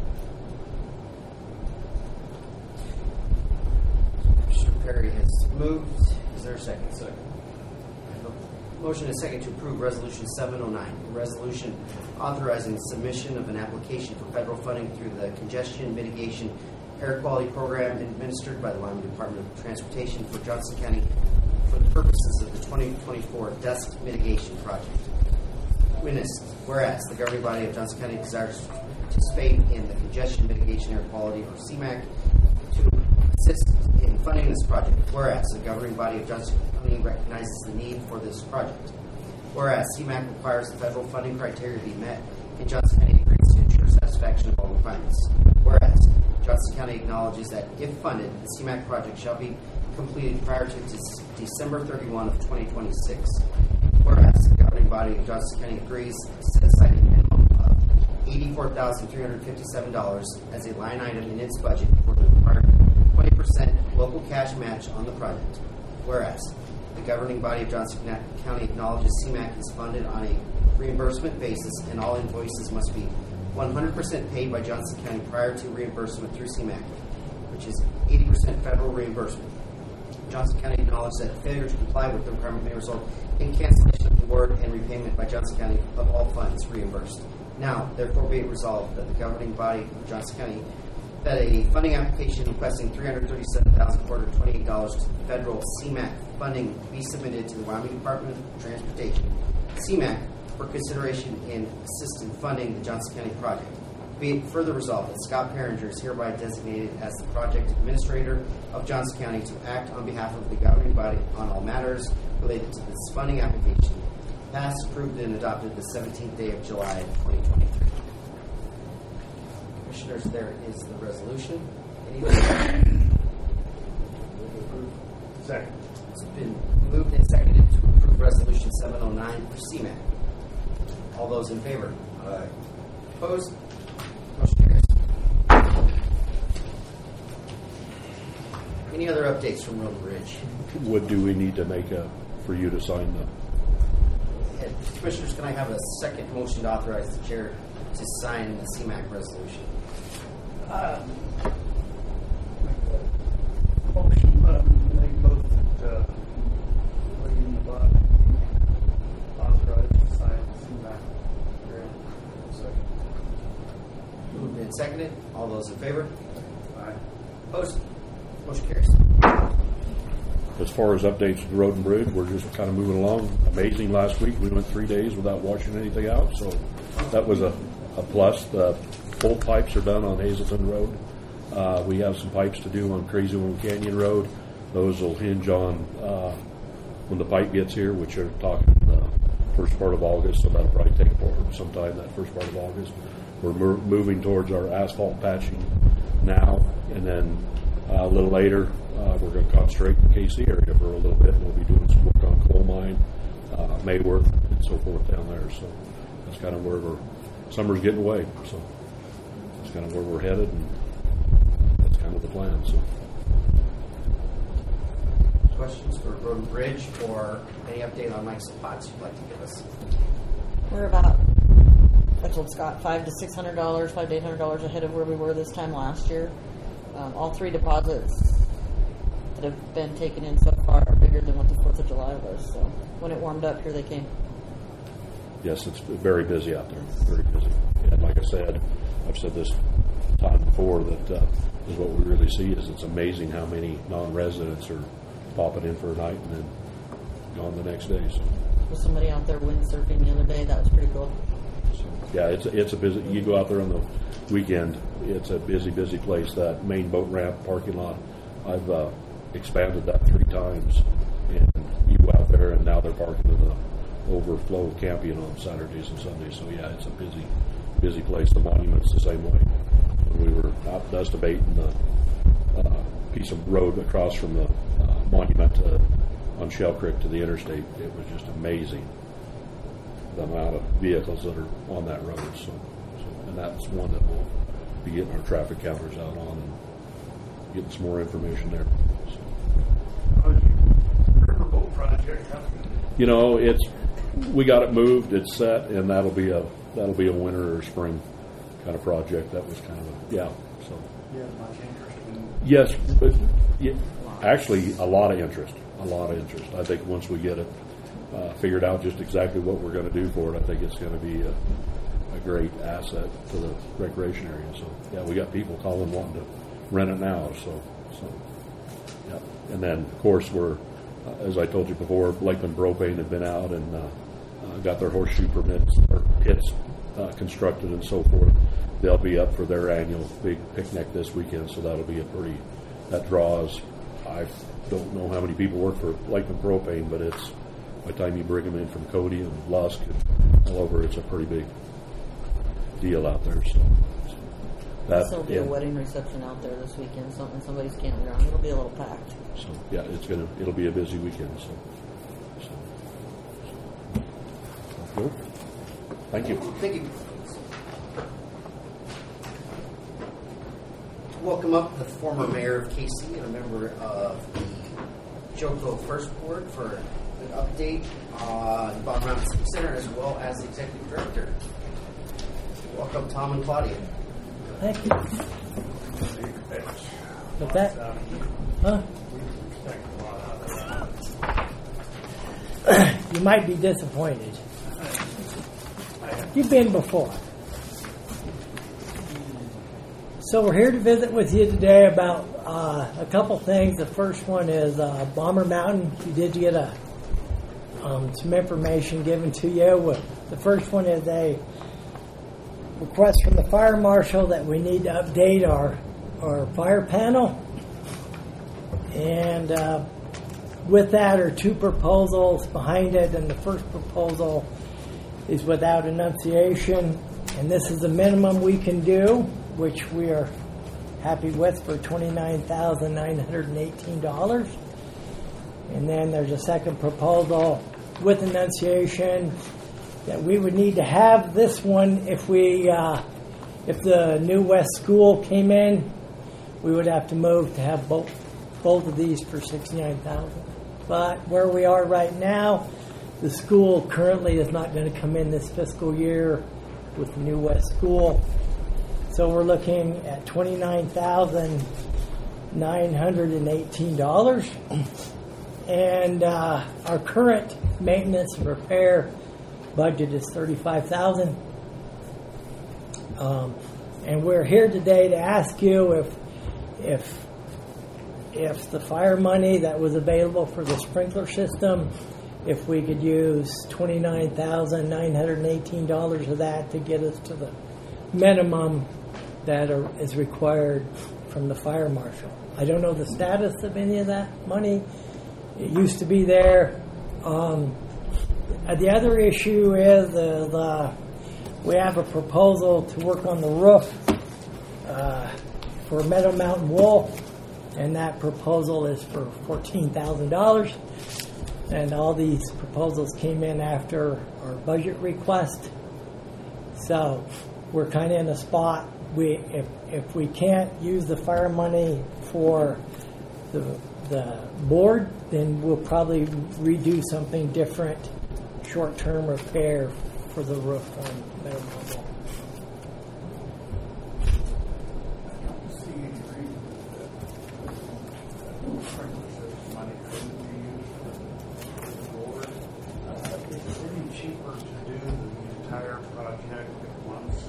Commissioner Perry has moved. Is there a second? Second. Motion and second to approve Resolution 709, a resolution authorizing the submission of an application for federal funding through the Congestion Mitigation Air Quality Program administered by the Wyoming Department of Transportation for Johnson County for the purposes of the 2024 Dust Mitigation Project. Whereas the governing body of Johnson County desires to participate in the Congestion Mitigation Air Quality, or CMAQ, to assist in funding this project. Whereas the governing body of Johnson County recognizes the need for this project. Whereas CMAQ requires the federal funding criteria to be met, and Johnson County agrees to ensure satisfaction of all requirements. Whereas Johnson County acknowledges that if funded, the CMAQ project shall be completed prior to December 31 of 2026. Whereas the governing body of Johnson County agrees to set aside a minimum of $84,357 as a line item in its budget for the required 20% local cash match on the project. Whereas the governing body of Johnson County acknowledges CMAQ is funded on a reimbursement basis and all invoices must be 100% paid by Johnson County prior to reimbursement through CMAQ, which is 80% federal reimbursement. Johnson County acknowledges that failure to comply with the requirement may result in cancellation of the award and repayment by Johnson County of all funds reimbursed. Now, therefore, be it resolved that the governing body of Johnson County that a funding application requesting $337,428 to the federal CMAQ funding be submitted to the Wyoming Department of Transportation, CMAQ, for consideration in assisting funding the Johnson County project. Be it further resolved that Scott Perringer is hereby designated as the project administrator of Johnson County to act on behalf of the governing body on all matters related to this funding application, passed, approved, and adopted the 17th day of July 2023. Commissioners, there is the resolution. Any discussion?
Second.
It's been moved and seconded to approve Resolution 709 for CMAQ. All those in favor? Aye. Opposed? Motion carries. Any other updates from Road and Bridge?
What do we need to make for you to sign the?
Commissioners, can I have a second motion to authorize the chair to sign the CMAQ resolution?
Motion, make both that William and Bob authorized to sign CMAQ grant. Second.
Moved and seconded. All those in favor?
Aye.
Opposed? Motion carries.
As far as updates to the Road and Bridge, we're just kind of moving along. Amazing last week. We went 3 days without washing anything out, so that was a plus. The full pipes are done on Hazelton Road. We have some pipes to do on Crazy One Canyon Road. Those will hinge on when the pipe gets here, which are talking the first part of August, so that'll probably take sometime that first part of August. We're moving towards our asphalt patching now, and then a little later, we're going to concentrate in the KC area for a little bit. We'll be doing some work on Coal Mine, Mayworth, and so forth down there. So that's kind of where summer's getting away. So that's kind of where we're headed, and that's kind of the plan. So
Questions for Road and Bridge or any update on Mike's spots you'd like to give us?
We're about, I told Scott, $500 to $600, $500 to $800 ahead of where we were this time last year. All three deposits that have been taken in so far are bigger than what the 4th of July was. So when it warmed up, here they came.
yes, it's very busy out there, very busy. And like I said, I've said this time before, that is what we really see is it's amazing how many non-residents are popping in for a night and then gone the next day. So.
With somebody out there windsurfing the other day, that was pretty cool.
So, yeah, it's a busy. You go out there on the weekend, it's a busy place. That main boat ramp parking lot, I've expanded that 3 times, and you go out there, and now they're parking in the overflow camping on Saturdays and Sundays. So yeah, it's a busy place. The monument's the same way. When we were out dust abating the piece of road across from the monument on Shell Creek to the interstate, it was just amazing the amount of vehicles that are on that road. So and that's one that we'll be getting our traffic counters out on and getting some more information there. So.
Riverboat project.
You know, we got it moved, it's set, and that'll be a winter or spring kind of project. That was kind of so.
Yeah, much interest in.
Yes, but actually a lot of interest. I think once we get it figured out just exactly what we're going to do for it, I think it's going to be a great asset to the recreation area. So yeah, we got people calling wanting to rent it now. So yeah, and then of course we're, as I told you before, Lakeland Propane had been out and got their horseshoe permits or pits constructed and so forth. They'll be up for their annual big picnic this weekend, so that'll be that draws. I don't know how many people work for Lakeland Propane, but it's, by the time you bring them in from Cody and Lusk and all over, it's a pretty big deal out there. So
There'll be a wedding reception out there this weekend. Somebody's campground. It'll be a little packed.
So yeah, it'll be a busy weekend. So. Cool. Thank you.
Thank you. Welcome up the former mayor of KC and a member of the Joco First Board for an update on Bomber Mountain Civic Center, as well as the executive director. Welcome, Tom and Claudia.
Thank you. What's that? Huh? You might be disappointed. You've been before. So we're here to visit with you today about a couple things. The first one is Bomber Mountain. You did get some information given to you. The first one is a request from the fire marshal that we need to update our fire panel. And with that are two proposals behind it. And the first proposal is without enunciation. And this is the minimum we can do, which we are happy with, for $29,918. And then there's a second proposal with enunciation that we would need to have this one if the New West School came in, we would have to move to have both of these for $69,000. But where we are right now, the school currently is not going to come in this fiscal year with the New West School. So we're looking at $29,918. And our current maintenance and repair budget is $35,000. And we're here today to ask you if the fire money that was available for the sprinkler system, if we could use $29,918 of that to get us to the minimum that is required from the fire marshal. I don't know the status of any of that money. It used to be there. The other issue is we have a proposal to work on the roof for Meadow Mountain Wool, and that proposal is for $14,000. And all these proposals came in after our budget request. So we're kind of in a spot. If we can't use the fire money for the board, then we'll probably redo something different, short-term repair for the roof on Meadow Mountain Wool.
I don't see any reason that sprinkler system money couldn't be used for the board. It's pretty cheaper to do the entire project at once.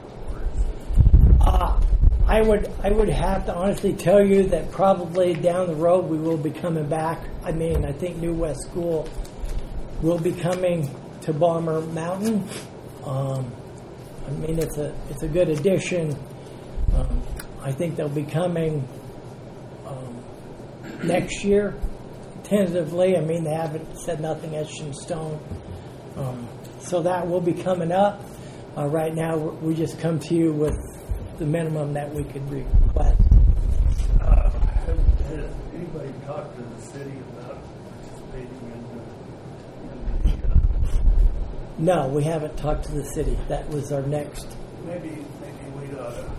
I would have to honestly tell you that probably down the road we will be coming back. I mean, I think New West School will be coming to Bomber Mountain. I mean, it's a good addition. I think they'll be coming next year, tentatively. I mean, they haven't said nothing etched in stone. So that will be coming up. Right now, we just come to you with the minimum that we could request.
Has anybody talked to the city about participating in the
No, we haven't talked to the city. That was our next.
maybe we ought to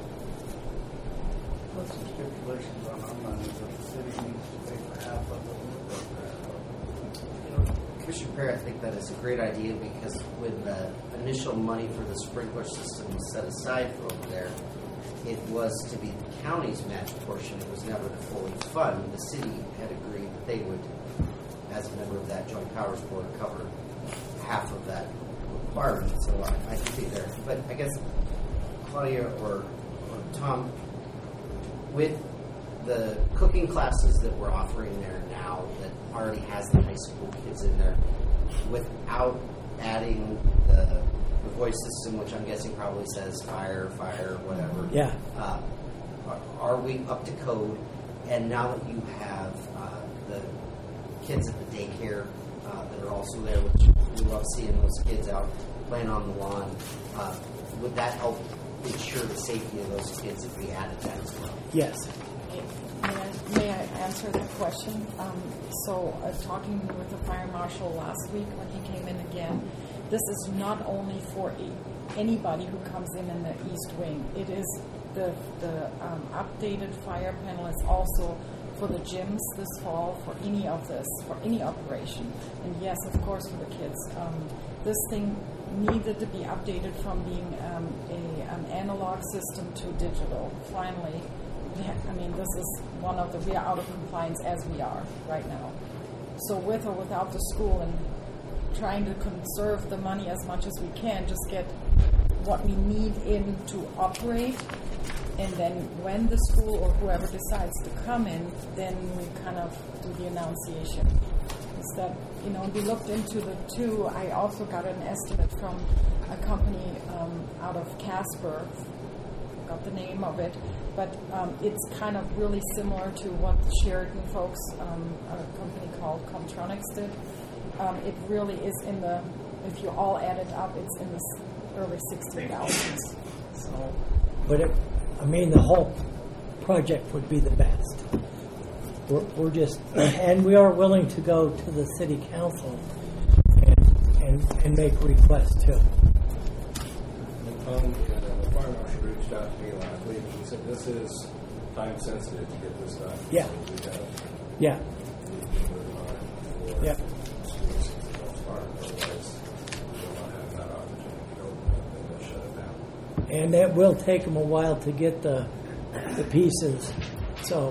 put some stipulations on our money that the city needs to pay for half of it.
Commissioner Perry, I think that is a great idea because when the initial money for the sprinkler system was set aside for over there, it was to be the county's match portion. It was never to fully fund. The city had agreed that they would, as a member of that joint powers board, cover half of that requirement. So I can see there. But I guess Claudia or Tom, with the cooking classes that we're offering there now that already has the high school kids in there, without adding the voice system, which I'm guessing probably says fire, whatever.
Yeah.
Are we up to code? And now that you have the kids at the daycare that are also there, which we love seeing those kids out playing on the lawn, would that help ensure the safety of those kids if we added that as well?
Yes.
May I answer that question? Talking with the fire marshal last week when he came in again, this is not only for anybody who comes in the East Wing. It is the updated fire panel is also for the gyms this fall, for any of this, for any operation. And yes, of course, for the kids. This thing needed to be updated from being an analog system to digital. Finally, I mean, this is one of we are out of compliance as we are right now. So with or without the school and trying to conserve the money as much as we can, just get what we need in to operate, and then when the school or whoever decides to come in, then we kind of do the annunciation. Instead, we looked into the two. I also got an estimate from a company out of Casper. Got the name of it, but it's kind of really similar to what the Sheridan folks, a company called Comtronics did. It really is if you all add it up, it's in the early 60,000s. So,
But the whole project would be the best. We're just, and we are willing to go to the city council and make requests too.
The fire marshal reached out to me last week and he said this is time sensitive to get this done.
Yeah.
So we got
Yeah.
for
Yeah.
schools for the most part. Otherwise, we will not have that opportunity to open it and they'll shut it down.
And that will take them a while to get the pieces. So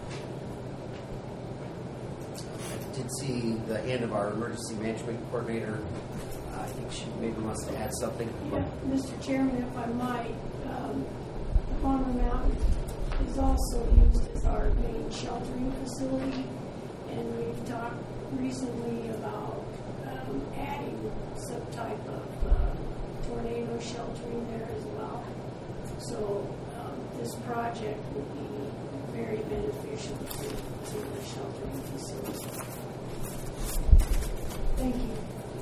I did see the end of our emergency management coordinator. I think she maybe wants to add something.
Yeah, Mr. Chairman, if I might, Palmer Mountain is also used as our main sheltering facility, and we've talked recently about adding some type of tornado sheltering there as well. So this project would be very beneficial to the sheltering facility. Thank you.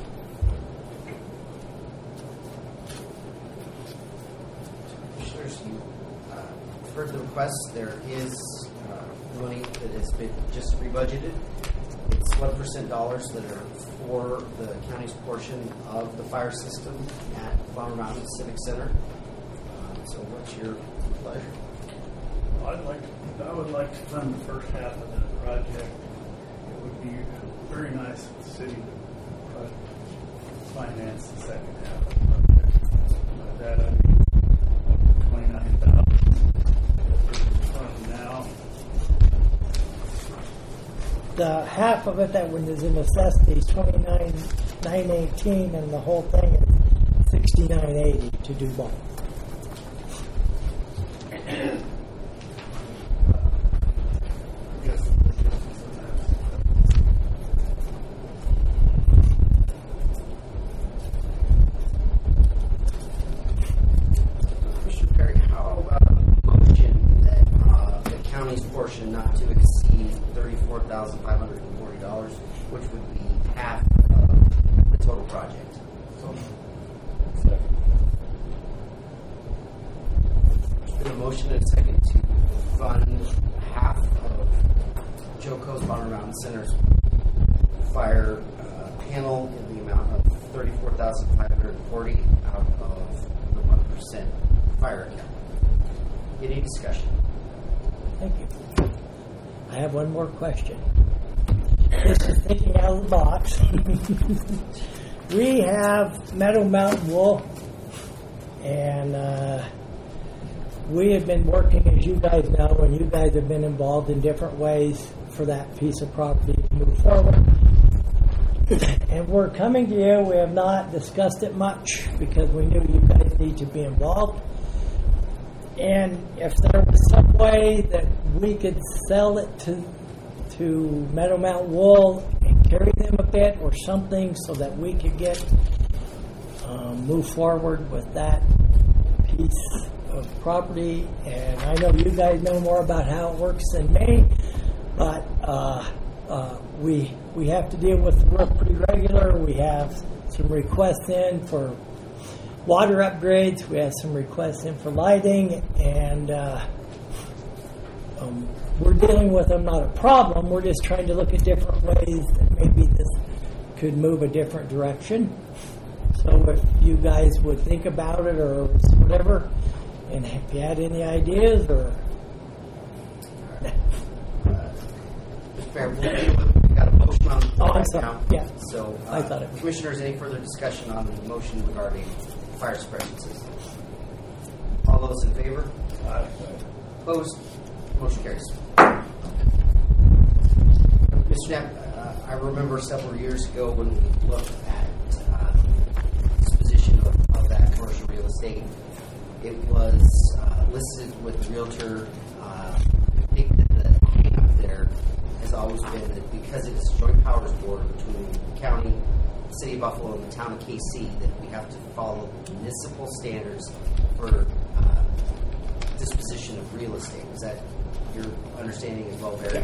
Commissioners, you heard the request. There is money that has been just rebudgeted. It's 1% dollars that are for the county's portion of the fire system at Farmer Mountain Civic Center. So what's your pleasure?
I would like to fund the first half of that project. It would be very nice if the city would finance the second half of the project. By that I mean $29,000 from now.
the half of it that was a necessity is $29,918, and the whole thing is $69.80 to do both.
Mr. Perry, how about a motion that the county's portion not to exceed $34,540, which would be half of the total project? There's been a motion and a second to fund half of Joco's Farmer Mountain Center's fire panel in the amount of $34,540 out of the 1% fire account. Any discussion?
Thank you. I have one more question. this is thinking out of the box. We have Meadow Mountain Wool, and we have been working, as you guys know, and you guys have been involved in different ways for that piece of property to move forward. And we're coming to you. We have not discussed it much because we knew you guys need to be involved. And if there was some way that we could sell it to Meadow Mountain Wool and carry them a bit or something so that we could get move forward with that piece of property. And I know you guys know more about how it works than me, but we have to deal with the work pretty regular. We have some requests in for water upgrades. We have some requests in for lighting, and we're dealing with them. Not a problem. We're just trying to look at different ways that maybe this could move a different direction. So if you guys would think about it or whatever, and if you had any ideas or...
Fair. We've got a motion on the floor
I'm
right
sorry.
now.
Yeah.
So,
I thought it was.
Commissioners, any further discussion on the motion regarding fire suppression system? All those in favor?
Aye.
Opposed? Motion carries. Mr. Knapp, I remember several years ago when we looked at disposition of that commercial real estate, it was listed with the realtor. I think that the hang up there has always been that because it's a joint powers board between the county, the city of Buffalo, and the town of KC, that we have to follow municipal standards for disposition of real estate. Is that your understanding as well, Barry?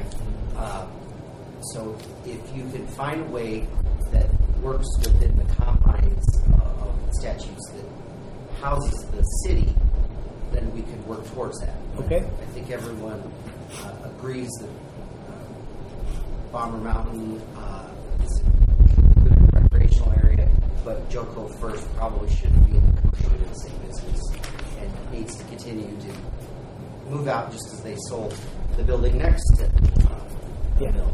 So if you can find a way that works within the confines of the statutes that houses the city, then we could work towards that.
Okay.
I think everyone agrees that Bomber Mountain is a good recreational area, but Joco First probably shouldn't be in the commercial real estate business and needs to continue to move out just as they sold the building next to the mill.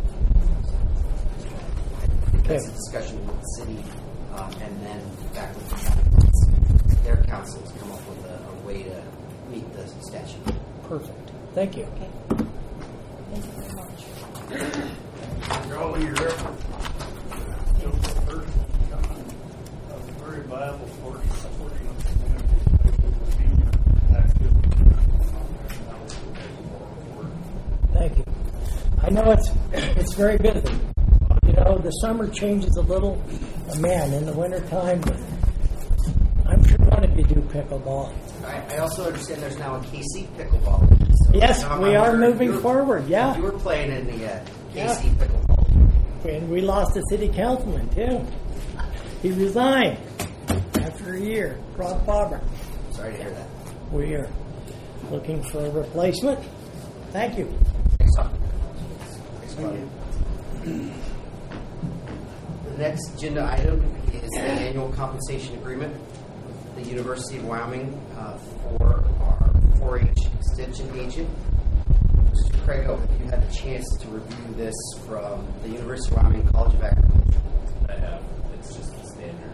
That's a discussion with the city and then back with the county. Their councils come up with a way to meet the statute.
Perfect. Thank you.
Okay. Thank you very much.
For all of your effort, Joe First has become a very viable portion of the community, especially with being active
Thank you. I know it's very busy. You know, the summer changes a little. Man, in the wintertime, I'm sure one of you do pickleball.
I also understand there's now a KC pickleball. So
Yes,
I'm
we are
sure
moving forward, yeah.
You were playing in the KC
Yeah.
pickleball.
And we lost a city councilman, too. He resigned after a year. Rob Bobber.
Sorry to hear that.
We are looking for a replacement. Thank you.
Thanks, Tom. Thanks, Claudia. The next agenda item is the annual compensation agreement with the University of Wyoming for our 4-H extension agent. Mr. Craig, I hope you had a chance to review this from the University of Wyoming College of Agriculture.
I have. It's just the standard.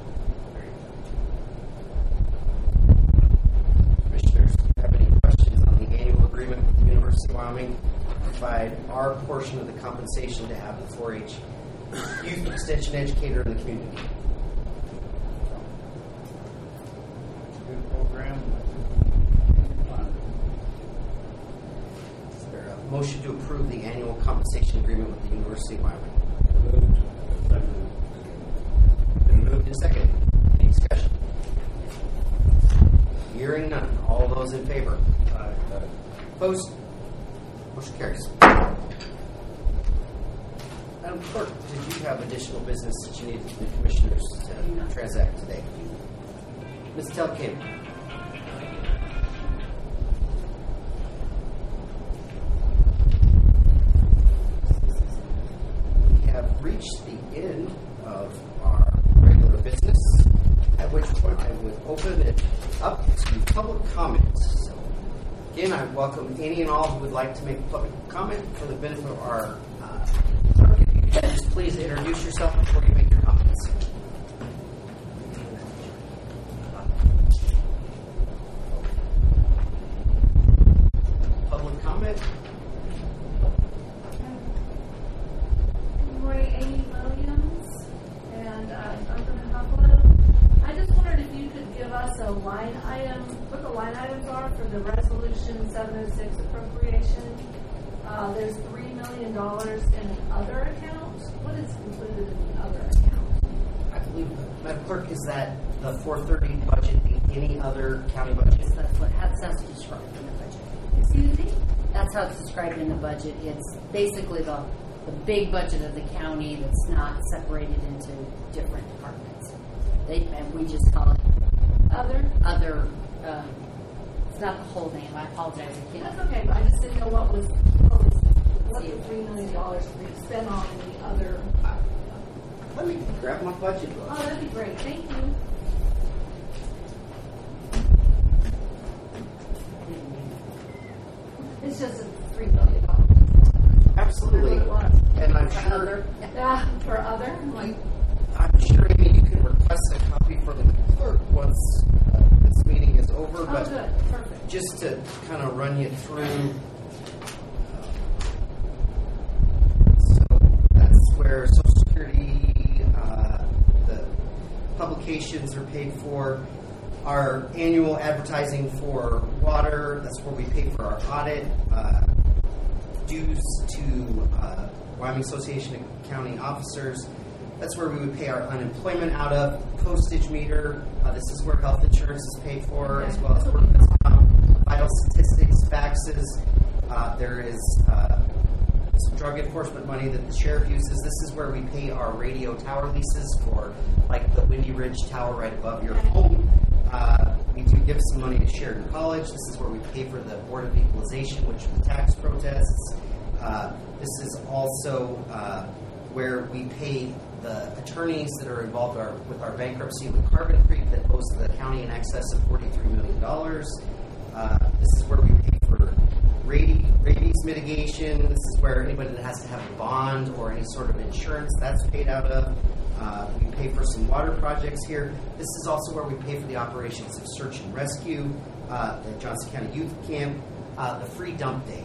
Commissioners, do you have any questions on the annual agreement with the University of Wyoming to provide our portion of the compensation to have the 4-H youth extension educator in the community?
Good program.
Is there a motion to approve the annual compensation agreement with the University of Wyoming? Been moved and seconded. Any discussion? Hearing none. All those in favor?
Aye.
Opposed? Motion carries. Madam Clerk, did you have additional business that you needed the commissioners to transact today? Ms. Telkin. We have reached the end of our regular business, at which point I would open it up to public comments. So, again, I welcome any and all who would like to make public comment for the benefit of our clerk. If you could Just please introduce yourself before you make your comments. Public comment?
Good morning, Amy Williams, and I'm from Buffalo. I just wondered if you could give us a line item, what the line items are for the Resolution 706 appropriation. There's $3 million in an other account. What is included in the other account?
I believe, Madam Clerk, is that the 430 budget be any other county budget?
That's how it's described in the budget.
Excuse me?
That's how it's described in the budget. It's basically the big budget of the county that's not separated into different departments. And we just call it
Other?
It's not the whole name. I apologize.
That's okay, but I just didn't know what the $3 million we spent on in the other.
Let me grab my budget book.
Oh, that'd be great. Thank you. It's just $3 million.
Absolutely. And I'm
For
sure,
other. Yeah, for other.
I'm sure, Amy, you can request a copy from the clerk once this meeting is over.
Oh,
But
good. Perfect.
just to kind of run you through, so that's where Social Security, the publications are paid for. Our annual advertising for water, that's where we pay for our audit, dues to Wyoming Association of County Officers. That's where we would pay our unemployment out of. Postage meter, this is where health insurance is paid for, as well as workman's comp, vital statistics, faxes. There is some drug enforcement money that the sheriff uses. This is where we pay our radio tower leases for, like the Windy Ridge Tower right above your home. We do give some money to Sheridan College. This is where we pay for the Board of Equalization, which are the tax protests. This is also where we pay the attorneys that are involved with our bankruptcy with Carbon Creek that owes the county in excess of $43 million. This is where we pay for rabies mitigation. This is where anybody that has to have a bond or any sort of insurance, that's paid out of. We pay for some water projects here. This is also where we pay for the operations of search and rescue, the Johnson County Youth Camp, the free dump day.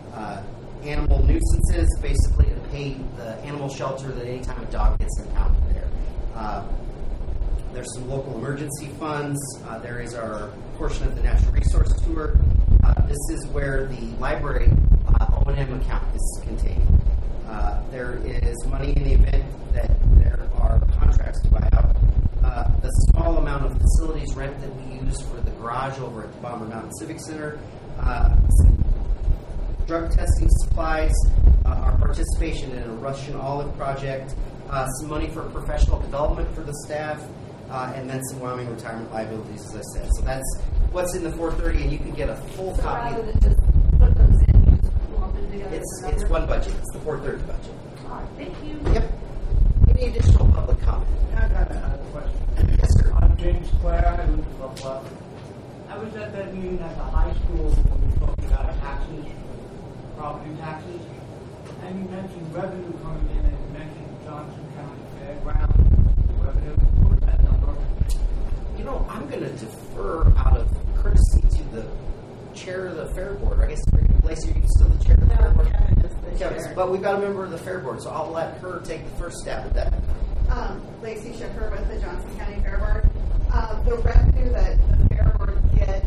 Animal nuisances, basically to pay the animal shelter that anytime a dog gets impounded there. There's some local emergency funds. There is our portion of the Natural Resource Tour. This is where the library O&M account is contained. There is money in the event that there are contracts to buy out. The small amount of facilities rent that we use for the garage over at the Bomber Mountain Civic Center. Some drug testing supplies, our participation in a Russian olive project, some money for professional development for the staff, and then some Wyoming retirement liabilities, as I said. So that's what's in the 430, and you can get a full copy.
Rather than just put those in, you just lump it together.
It's one budget. It's the 430 budget.
All right, thank you.
Yep. Any additional public comment?
I got a question.
Yes, sir.
I'm James Clare. I live in Buffalo. I was at that meeting at the high school when we talked about taxes, property taxes, and you mentioned revenue coming in, and you mentioned Johnson County Fairground revenue. What was that number?
You know, I'm going to defer out of courtesy to the chair of the fair board. I guess, Lacey, are you still the chair of the fair board? Kevin, but we've got a member of the fair board, so I'll let her take the first stab at that.
Lacey Schiffer with the Johnson County Fair Board. The revenue that the Fair Board gets,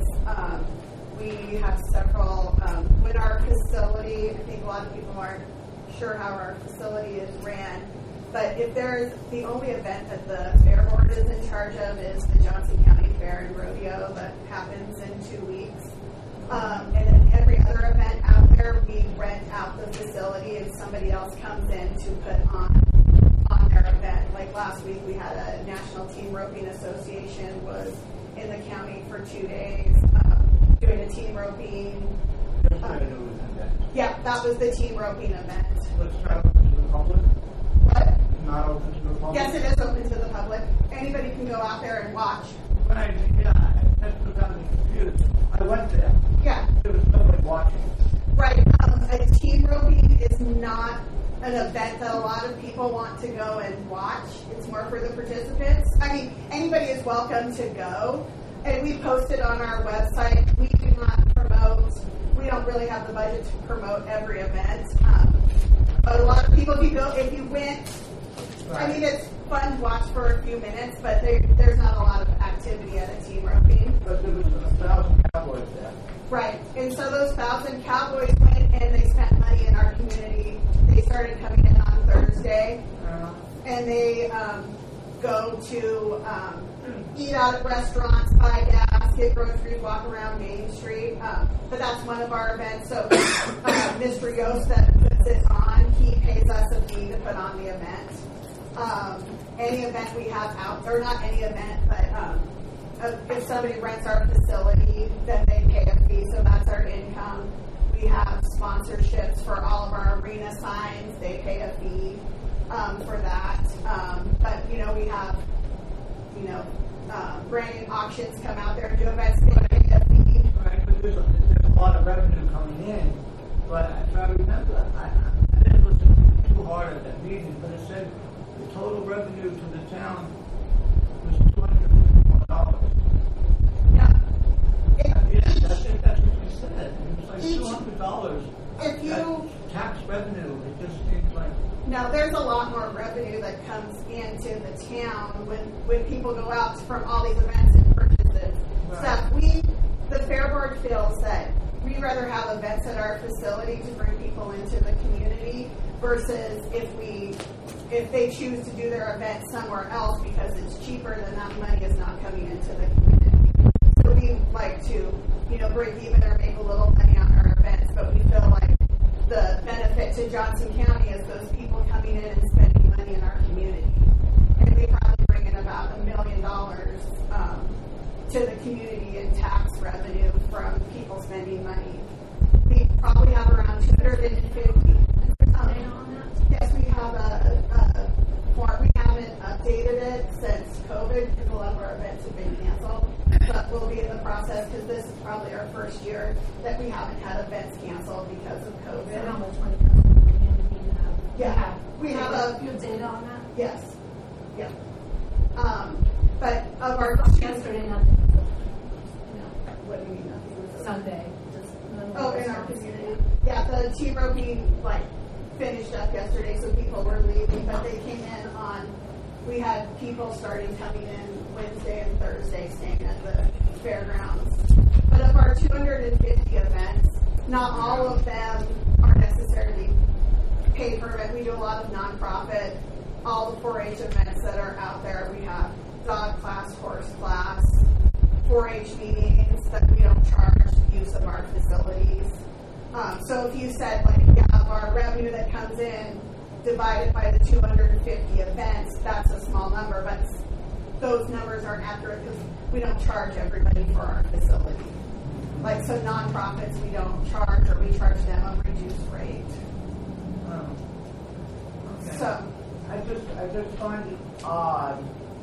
we have several. With our facility, I think a lot of people aren't sure how our facility is ran, but if there's the only event that the Fair Board is in charge of is the Johnson County Fair and Rodeo that happens in 2 weeks. And then every other event out there, we rent out the facility and somebody else comes in to put on their event. Like last week, we had a National Team Roping Association was in the county for 2 days doing a team roping. Yeah, that was the team roping event.
But it's not open to the public?
What?
It's not open to the public?
Yes, it is open to the public. Anybody can go out there and watch.
Right, yeah, that's what got me confused. I went there.
Yeah.
There was nobody watching.
Right. A team roping is not an event that a lot of people want to go and watch. It's more for the participants. I mean, anybody is welcome to go. And we posted on our website. We do not promote, we don't really have the budget to promote every event. But a lot of people, if you went, I mean, it's fun to watch for a few minutes, but there's not a lot of activity at a team roping.
But there was 1,000 cowboys there.
Right. And so those 1,000 cowboys went and they spent money in our community. They started coming in on Thursday. And they go to eat out at restaurants, buy gas, get groceries, walk around Main Street. But that's one of our events. So Mr. Yost that puts it on, he pays us a fee to put on the event. Any event we have out, or not any event, but if somebody rents our facility, then they pay a fee, so that's our income. We have sponsorships for all of our arena signs. They pay a fee for that. But, we have, brand new auctions come out there and do events. They pay a fee.
Right, but there's a lot of revenue coming in. But if I remember, I didn't listen too hard at that meeting, but it said the total revenue to the town was $251.
Yeah.
That's what you said. It was like $200.
If you
tax revenue, it just seems like.
Now, there's a lot more revenue that comes into the town when people go out from all these events and purchases stuff. The Fair Board feels that we'd rather have events at our facility to bring people into the community versus if they choose to do their event somewhere else because it's cheaper, then that money is not coming into the community. So we like to, break even or make a little money on our events, but we feel like the benefit to Johnson County is those people coming in and spending money in our community. And we probably bring in about $1 million to the community in tax revenue from people spending money. We probably have around 250. Yes, we have a form. We haven't updated it since COVID because a lot of our events have been canceled. But we'll be in the process because this is probably our first year that we haven't had events canceled because of COVID.
And how much money comes from the community?
Yeah, we have a
good data on that.
Yes. Yeah. But of our
yesterday, nothing.
What do you mean nothing?
Sunday.
In our community. Yeah, the T-roping finished up yesterday, so people were leaving, but they came in we had people starting coming in Wednesday and Thursday, staying at the fairgrounds. But of our 250 events, not all of them are necessarily paid for event. We do a lot of nonprofit, all the 4-H events that are out there. We have dog class, horse class, 4-H meetings that we don't charge use of our facilities. So if you said, of our revenue that comes in divided by the 250 events, that's a small number, but those numbers aren't accurate because we don't charge everybody for our facility. So nonprofits we don't charge, or we charge them a reduced rate.
Okay.
So
I just find it odd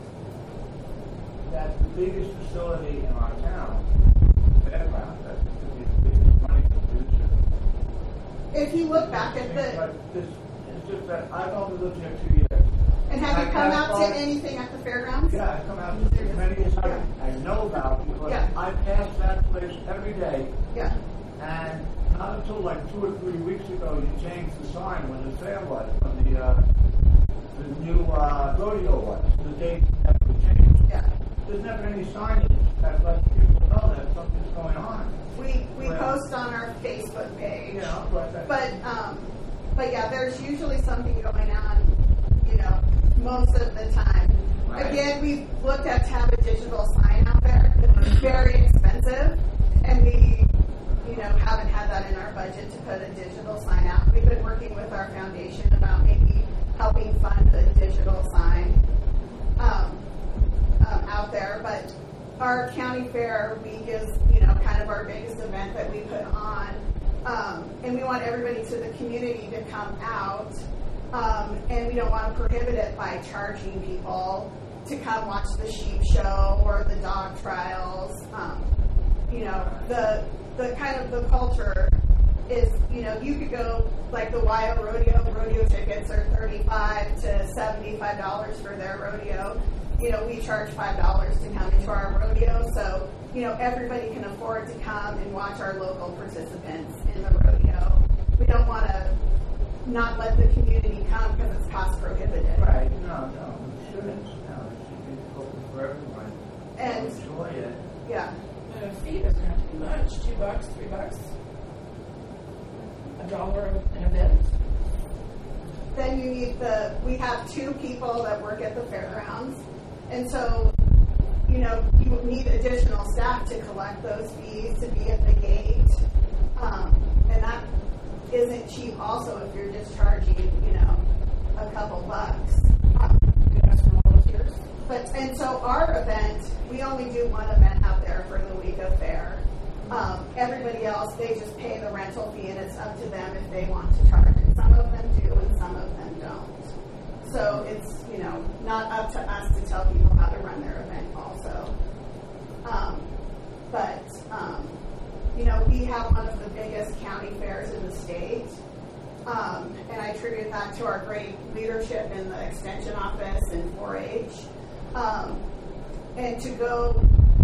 that the biggest facility in our town, Fairground, that's the biggest money producer.
if you look back at the
It's just that I've only lived here 2 years.
and have you come out to anything at the fairgrounds?
Yeah, I come out to as many as I know about because I pass that place every day.
Yeah.
And not until 2 or 3 weeks ago you changed the sign when the sale was, when the new rodeo was. The date never changed.
Yeah.
There's never any signage that lets people know that something's going on.
We post on our Facebook page.
Yeah,
but yeah, there's usually something going on, most of the time.
Right.
Again, we've looked at to have a digital sign out there. It's very expensive, and we, haven't had that in our budget to put a digital sign out. We've been working with our foundation about maybe helping fund a digital sign out there, but our county fair week is, kind of our biggest event that we put on. And we want everybody to the community to come out. And we don't want to prohibit it by charging people to come watch the sheep show or the dog trials. The kind of the culture is, you could go, like the Wyo rodeo tickets are $35 to $75 for their rodeo. We charge $5 to come into our rodeo, so, everybody can afford to come and watch our local participants in the rodeo. We don't want to not let the community come because it's cost prohibitive.
Right, no, it shouldn't. No, it should be open for everyone.
And
enjoy it.
Yeah.
The fee doesn't have to be much, $2, $3, $1 an event.
Then you need we have 2 people that work at the fairgrounds. And so, you would need additional staff to collect those fees, to be at the gate. And that isn't cheap also if you're just charging, a couple bucks. And so our event, we only do one event out there for the week of fair. Everybody else, they just pay the rental fee, and it's up to them if they want to charge it. Some of them do, and some of them don't. So it's, not up to us to tell people how to run their event also. We have one of the biggest county fairs in the state. And I attribute that to our great leadership in the Extension Office and 4-H. And to go,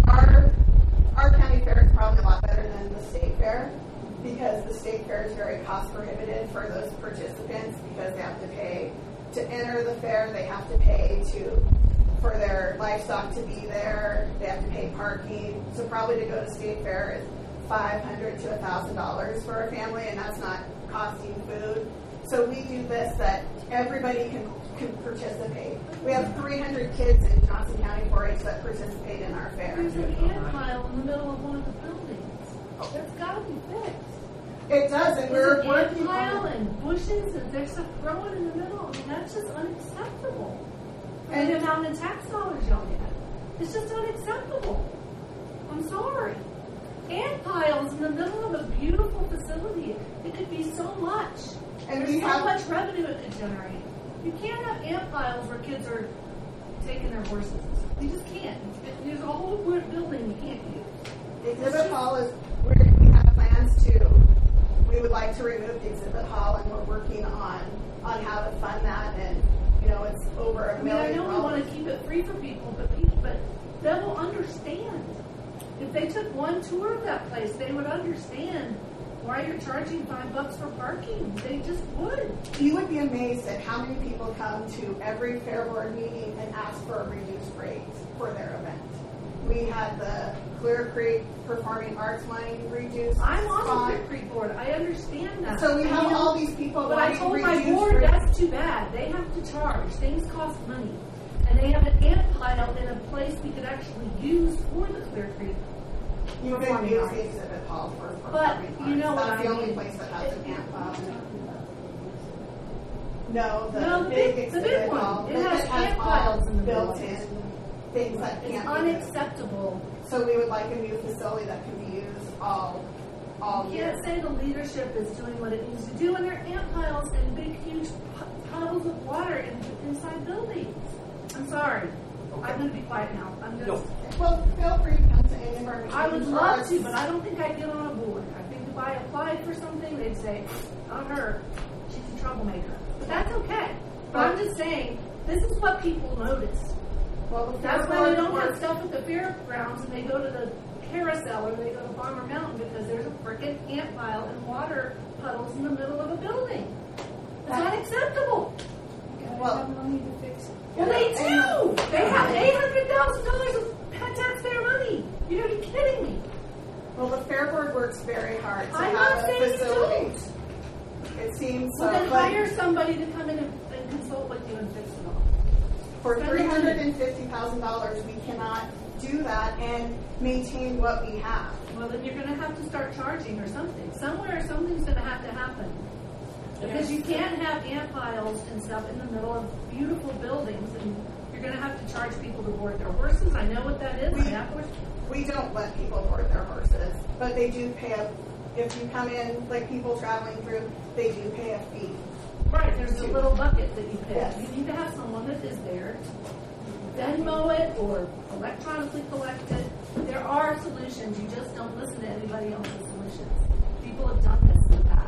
our county fair is probably a lot better than the state fair, because the state fair is very cost prohibitive for those participants, because they have to pay to enter the fair, they have to pay for their livestock to be there, they have to pay parking. So probably to go to state fair is $500 to $1,000 for a family, and that's not costing food. So we do this that everybody can participate. We have 300 kids in Johnson County 4-H that participate in our fair.
There's an ant pile in the middle of one of the buildings. That's got to be fixed.
It does, and
There's
we're
an ant
working
pile
on it.
and bushes and there's stuff growing in the middle. I mean, that's just unacceptable.
And
And the amount of tax dollars y'all get. It's just unacceptable. I'm sorry. Ant piles in the middle of a beautiful facility. It could be so much.
And
There's
we
so
have-
much revenue it could generate. You can't have ant piles where kids are taking their horses. You just can't. There's a whole building you can't use.
Exhibit hall is, we have plans we would like to remove the exhibit hall, and we're working on how to fund that, and, it's over $1 million.
I know we want to keep it free for people, but they will understand. If they took one tour of that place, they would understand why you're charging $5 for parking. They just would.
You would be amazed at how many people come to every Fair Board meeting and ask for a reduced rate for their event. We had the Clear Creek Performing Arts money reduced.
I'm on the Clear Creek board. I understand that.
So we have
I know,
all these people
but I
wanting
told my
reduced
board
rates.
that's too bad. They have to charge. Things cost money. And they have an ant pile in a place we could actually use for the Clear Creek.
You can
Performing
use
arts.
the exhibit hall for
But
performing
you know
arts.
what
That's
I
the only
mean.
place that has an ant pile. No,
No,
the
the
big
big
exhibit
one.
hall.
It
that
has ant
all
piles in the middle.
built-in things that
It's
can't be
unacceptable.
So we would like a new facility that can be used all
You
year.
can't say the leadership is doing what it needs to do, and there are ant piles and big, huge puddles of water inside buildings. I'm sorry. I'm going to be quiet now. I'm just.
Well, feel free to come to any of our meetings.
I would
or
love
us.
to, but I don't think I'd get on a board. I think if I applied for something, they'd say, not her. She's a troublemaker. But that's okay. But I'm just saying, this is what people notice.
Well,
That's why they don't have stuff at the fairgrounds and they go to the carousel or they go to Bomber Mountain because there's a frickin' ant pile and water puddles in the middle of a building. It's unacceptable.
Well,
money to fix it.
Well, they do. They have $800,000 of taxpayer money. You gotta be kidding me.
Well, the Fair Board works very hard to
I'm
have
not
a
saying you
facility.
don't.
It seems so.
Well, then
but
hire somebody to come in and consult with you and fix it all.
for
Spend the money.
$350,000, we cannot do that and maintain what we have.
Well, then you're going to have to start charging or something. Somewhere, something's going to have to happen. Because you can't have ant piles and stuff in the middle of beautiful buildings, and you're going to have to charge people to board their horses. I know what that is. I have horses.
We don't let people board their horses, but they do pay if you come in, like people traveling through, they do pay a fee.
Right, there's a little bucket that you pay.
Yes.
You need to have someone that is there to Venmo it or electronically collect it. There are solutions. You just don't listen to anybody else's solutions. People have done this in the past.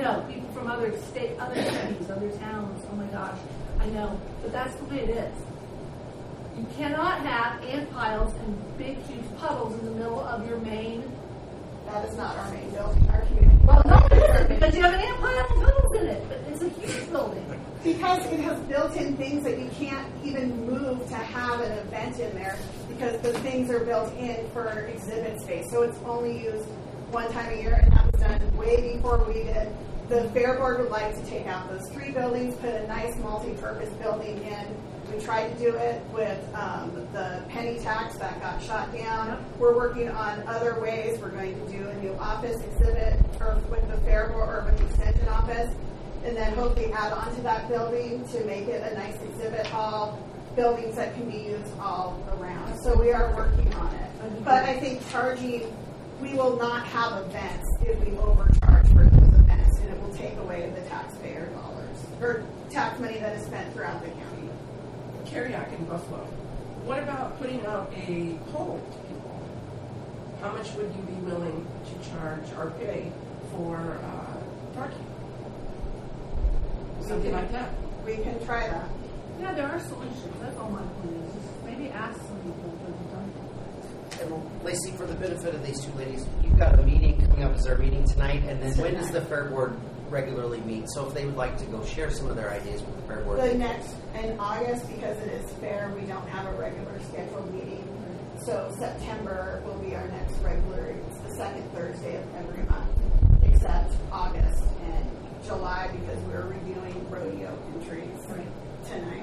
know, people from other cities, other towns, oh my gosh, I know. But that's the way it is. You cannot have ant piles and big, huge puddles in the middle of your main.
That is not our main building, our community.
Well, no, it isn't, because you have an ant pile and puddles in it, but it's a huge building.
Because it has built-in things that you can't even move to have an event in there, because the things are built in for exhibit space. So it's only used one time a year, and that was done way before we did. The Fair Board would like to take out those 3 buildings, put a nice multi-purpose building in. We tried to do it with the penny tax that got shot down. We're working on other ways. We're going to do a new office exhibit or with the Fair Board or with the Extension office, and then hopefully add on to that building to make it a nice exhibit hall, buildings that can be used all around. So we are working on it. But I think we will not have events if we overcharge for those events, and it will take away the taxpayer dollars or tax money that is spent throughout the county.
Carriac in Buffalo. What about putting out a poll to people? How much would you be willing to charge or pay for parking? Something like that.
We can try that.
Yeah, there are solutions. That's all my point is. Just maybe ask some people to have done it.
And well, Lacey, for the benefit of these 2 ladies, you've got a meeting coming up. Is there a meeting tonight? And then when does the Fair Board regularly meet? So if they would like to go share some of their ideas with the Fair Board.
The next, in August, because it is fair, we don't have a regular scheduled meeting. So September will be our next regular, it's the 2nd Thursday of every month, except August and July, because we're reviewing rodeo entries tonight.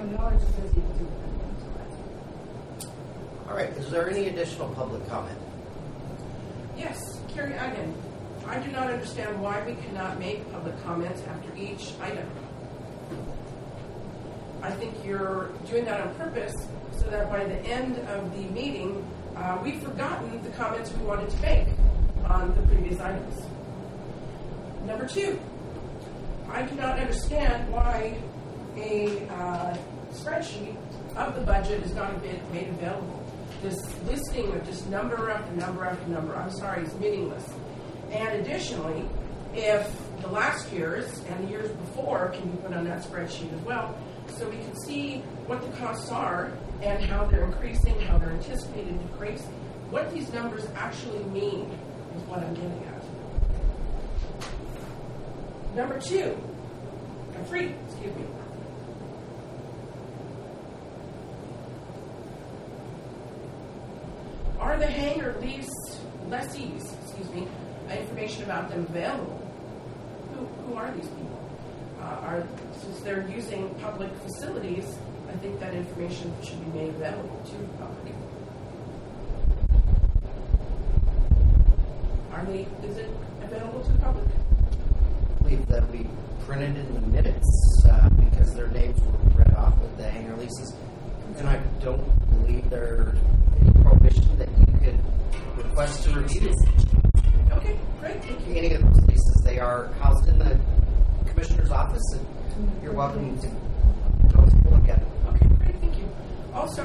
All right. Is there any additional public comment?
Yes, Carrie again. I do not understand why we cannot make public comments after each item. I think you're doing that on purpose so that by the end of the meeting, we've forgotten the comments we wanted to make on the previous items. Number 2, I do not understand why a spreadsheet of the budget is not made available. This listing of just number after number after number, I'm sorry, is meaningless. And additionally, if the last year's and the years before can be put on that spreadsheet as well, so we can see what the costs are and how they're increasing, how they're anticipated to increase, what these numbers actually mean is what I'm getting at. Number 3, excuse me. Are the hangar lessees, information about them available? Who are these people? Since they're using public facilities, I think that information should be made available to the public. Is it available to the public?
I believe that we printed in the minutes because their names were read off with the hangar leases, and I don't believe there's any prohibition that you could request to review.
Okay, great. Thank you.
Any of those leases, they are housed in the commissioner's office, and you're welcome to go take a look at it.
Okay, great. Thank you. Also,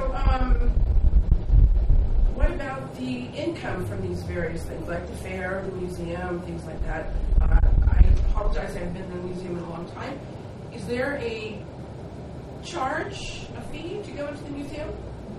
what about the income from these various things, like the fair, the museum, things like that? I apologize, I haven't been in the museum in a long time. Is there a charge, a fee to go into the museum?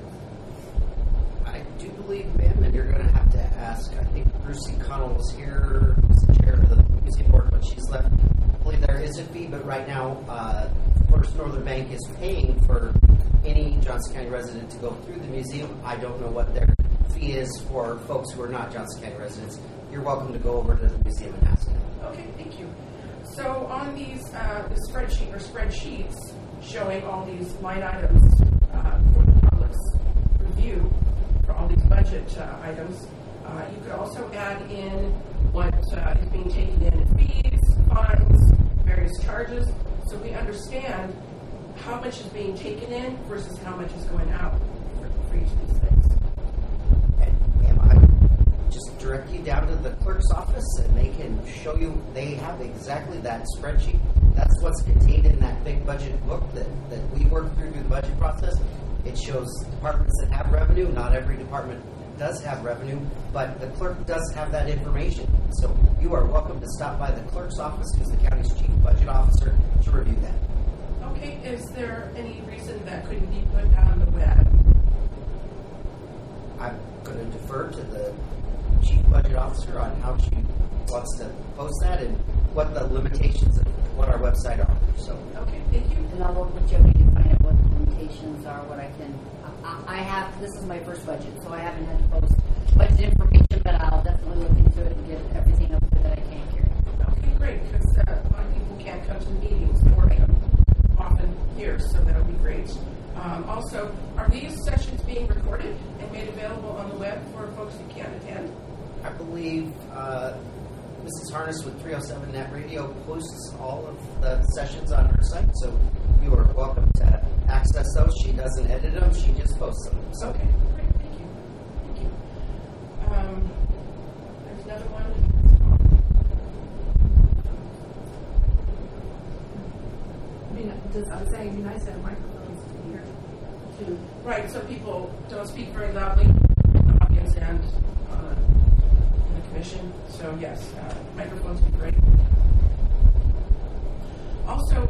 I do believe, ma'am, and you're going to have to ask, I think Brucey Connell was here, who's the chair of the museum board, but she's left. I believe there is a fee, but right now, First Northern Bank is paying for any Johnson County resident to go through the museum. I don't know what their fee is for folks who are not Johnson County residents. You're welcome to go over to the museum and ask them.
Okay, thank you. So on these the spreadsheet or spreadsheets showing all these line items for the public's review for all these budget items, you could also add in what is being taken in fees, fines, various charges, so we understand how much is being taken in versus how much is going out for each of these things.
And ma'am, I would just direct you down to the clerk's office and they can show you, they have exactly that spreadsheet. That's what's contained in that big budget book that we work through the budget process. It shows departments that have revenue. Not every department does have revenue, but the clerk does have that information. So you are welcome to stop by the clerk's office, who's the county's chief budget officer, to review that.
Okay, is there any reason that couldn't be put on the web?
I'm going to defer to the chief budget officer on how she wants to post that and what the limitations of what our website are. So
okay, thank you.
And I'll work with Jody to find out what the limitations are, what I can. I have, this is my first budget, so I haven't had to post budget information, but I'll definitely look into it and get everything up there that I can carry.
Okay, great, because a lot of people can't come to the meetings or often here, so that would be great. Also, are these sessions being recorded and made available on the web for folks who can't attend?
I believe Mrs. Harness with 307 Net Radio posts all of the sessions on her site, so you are welcome to access those. She doesn't edit them, she just posts them. So.
Okay, great, thank you. Thank you. There's another one.
I was saying it'd be nice to have microphones here too.
Right, so people don't speak very loudly in the audience and in the commission. So yes, microphones would be great. Also,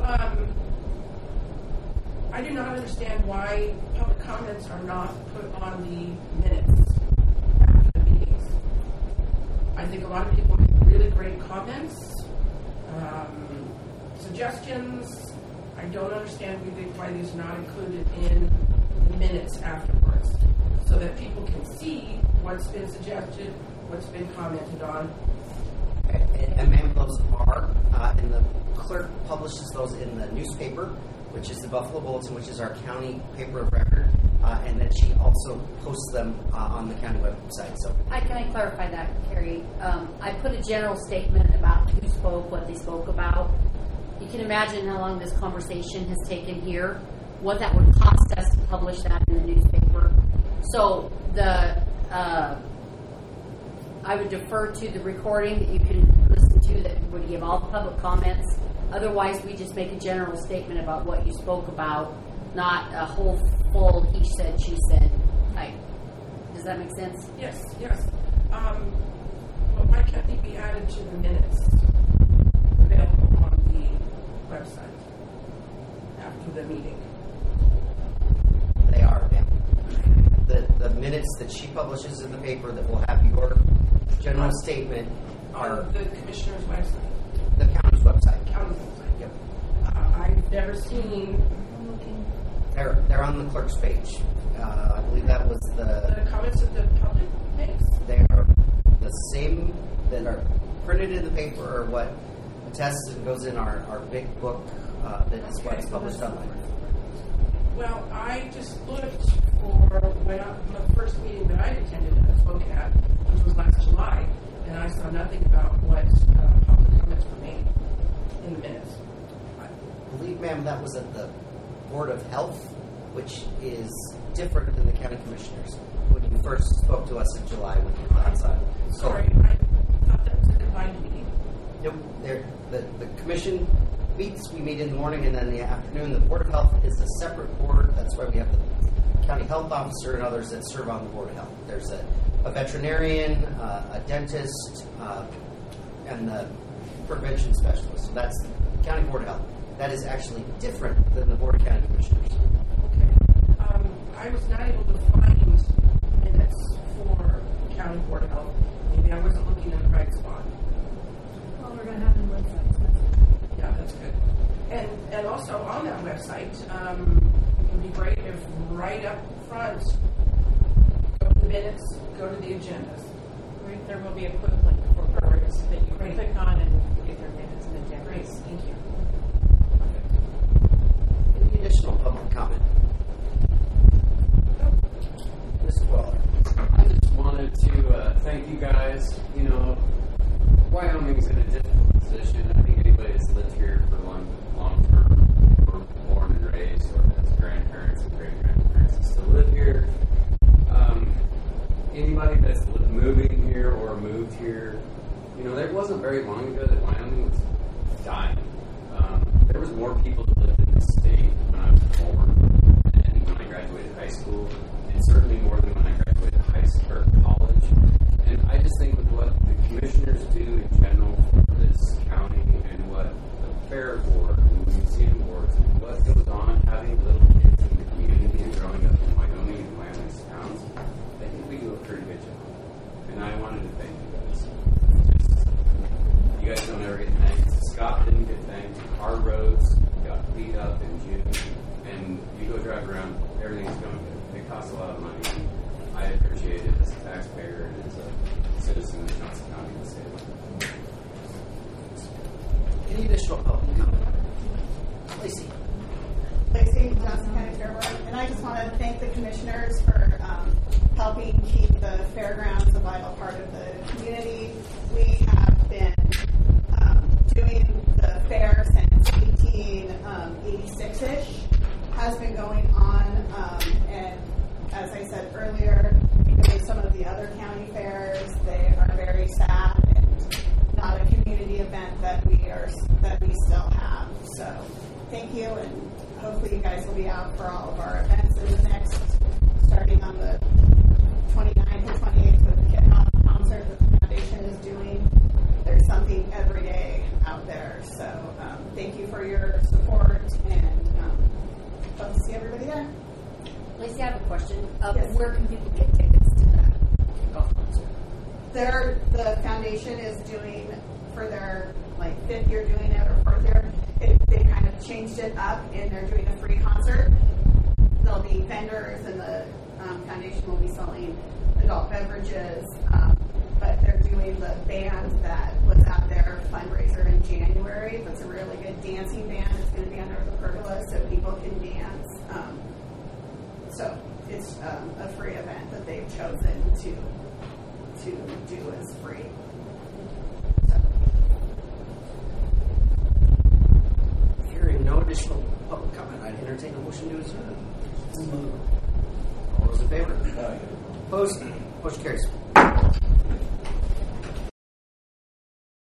I do not understand why public comments are not put on the minutes after the meetings. I think a lot of people make really great comments, suggestions. I don't understand why these are not included in the minutes afterwards, so that people can see what's been suggested, what's been commented on.
And ma'am, those are, and the clerk publishes those in the newspaper, which is the Buffalo Bulletin, which is our county paper of record, and then she also posts them on the county website. So,
Can I clarify that, Carrie? I put a general statement about who spoke, what they spoke about. You can imagine how long this conversation has taken here, what that would cost us to publish that in the newspaper. So I would defer to the recording that you can listen to that would give all the public comments. Otherwise, we just make a general statement about what you spoke about, not a whole full he said, she said type. Does that make sense?
Yes, yes. But why can't they be added to the minutes available on the website after the meeting?
they are, ma'am. The minutes that she publishes in the paper that will have your general statement are
on the commissioner's website.
The county's website.
County's website.
Yep.
I've never seen.
They're on the clerk's page. I believe that was
The comments that the public makes.
They are the same that are printed in the paper, or what attests and goes in our big book that is what's published online.
Well, I just looked for the first meeting that I attended and spoke at, which was last July, and I saw nothing about what public comments were made in the minutes.
I believe, ma'am, that was at the Board of Health, which is different than the county commissioners. When you first spoke to us in July with your thoughts on it.
Sorry, I thought that was a combined meeting.
Nope. The commission meets. We meet in the morning, and then in the afternoon. The Board of Health is a separate board. That's why we have the county health officer and others that serve on the Board of Health. There's a veterinarian, a dentist, and the prevention specialist. So that's the county Board of Health. That is actually different than the Board of County Commissioners.
Okay. I was not able to find minutes for county Board of Health. Maybe I wasn't looking in the right spot.
Well, we're going to have them websites.
Yeah, that's good. And also on that website, it would be great if right up front, go to the minutes, go to the agendas.
Right, there will be a quick link for programs that you can click on and get their minutes and agendas.
Great, thank you.
Any additional public comment? Mrs. Waller.
I just wanted to thank you guys. You know, Wyoming's in a difficult position. I think anybody that's lived here for long term, or born and raised, or has grandparents and great grandparents that still live here. Anybody that's moving here or moved here, you know, it wasn't very long ago that Wyoming was dying. There was more people that lived in this state when I was born and when I graduated high school, and certainly more than when I graduated high or college. And I just think with what the commissioners do in general for this county and what the fair board and the museum boards and what goes on having little kids in the community and growing up in Wyoming and Wyoming's towns, I think we do a pretty good job. And I wanted to thank you guys. You guys don't ever get thanked. Scott didn't get thanked. Our roads got beat up in June. And you go drive around, everything's going good. It costs a lot of money. And I appreciate it as a taxpayer and as a citizen of Johnson County and the state.
Any additional public comment? Lacey.
Lacey, Johnson County Fair Board. And I just want to thank the commissioners for helping keep the fairgrounds a vital part of the community. We have been doing the fair since 1886-ish. Has been going on, and as I said earlier, with some of the other county fairs, they are very sad and not a community event that we still have. So thank you, and hopefully you guys will be out for all of our events in the next, starting on the 29th and 28th with the kickoff concert that the foundation is doing. There's something every day out there. So thank you for your support, and hope to see everybody there.
Lacey, I have a question.
Yes.
Where can people get tickets to that golf concert?
The foundation is doing for their fifth year doing it, or fourth year. They kind of changed it up, and they're doing a free concert. There'll be vendors, and the foundation will be selling adult beverages. But they're doing the band that was at their fundraiser in January. That's a really good dancing band. It's going to be under the pergola so people can dance. So it's a free event that they've chosen to do as free. So.
Hearing no additional public comment, I'd entertain a motion to adjourn. All those in favor? Opposed? Motion carries.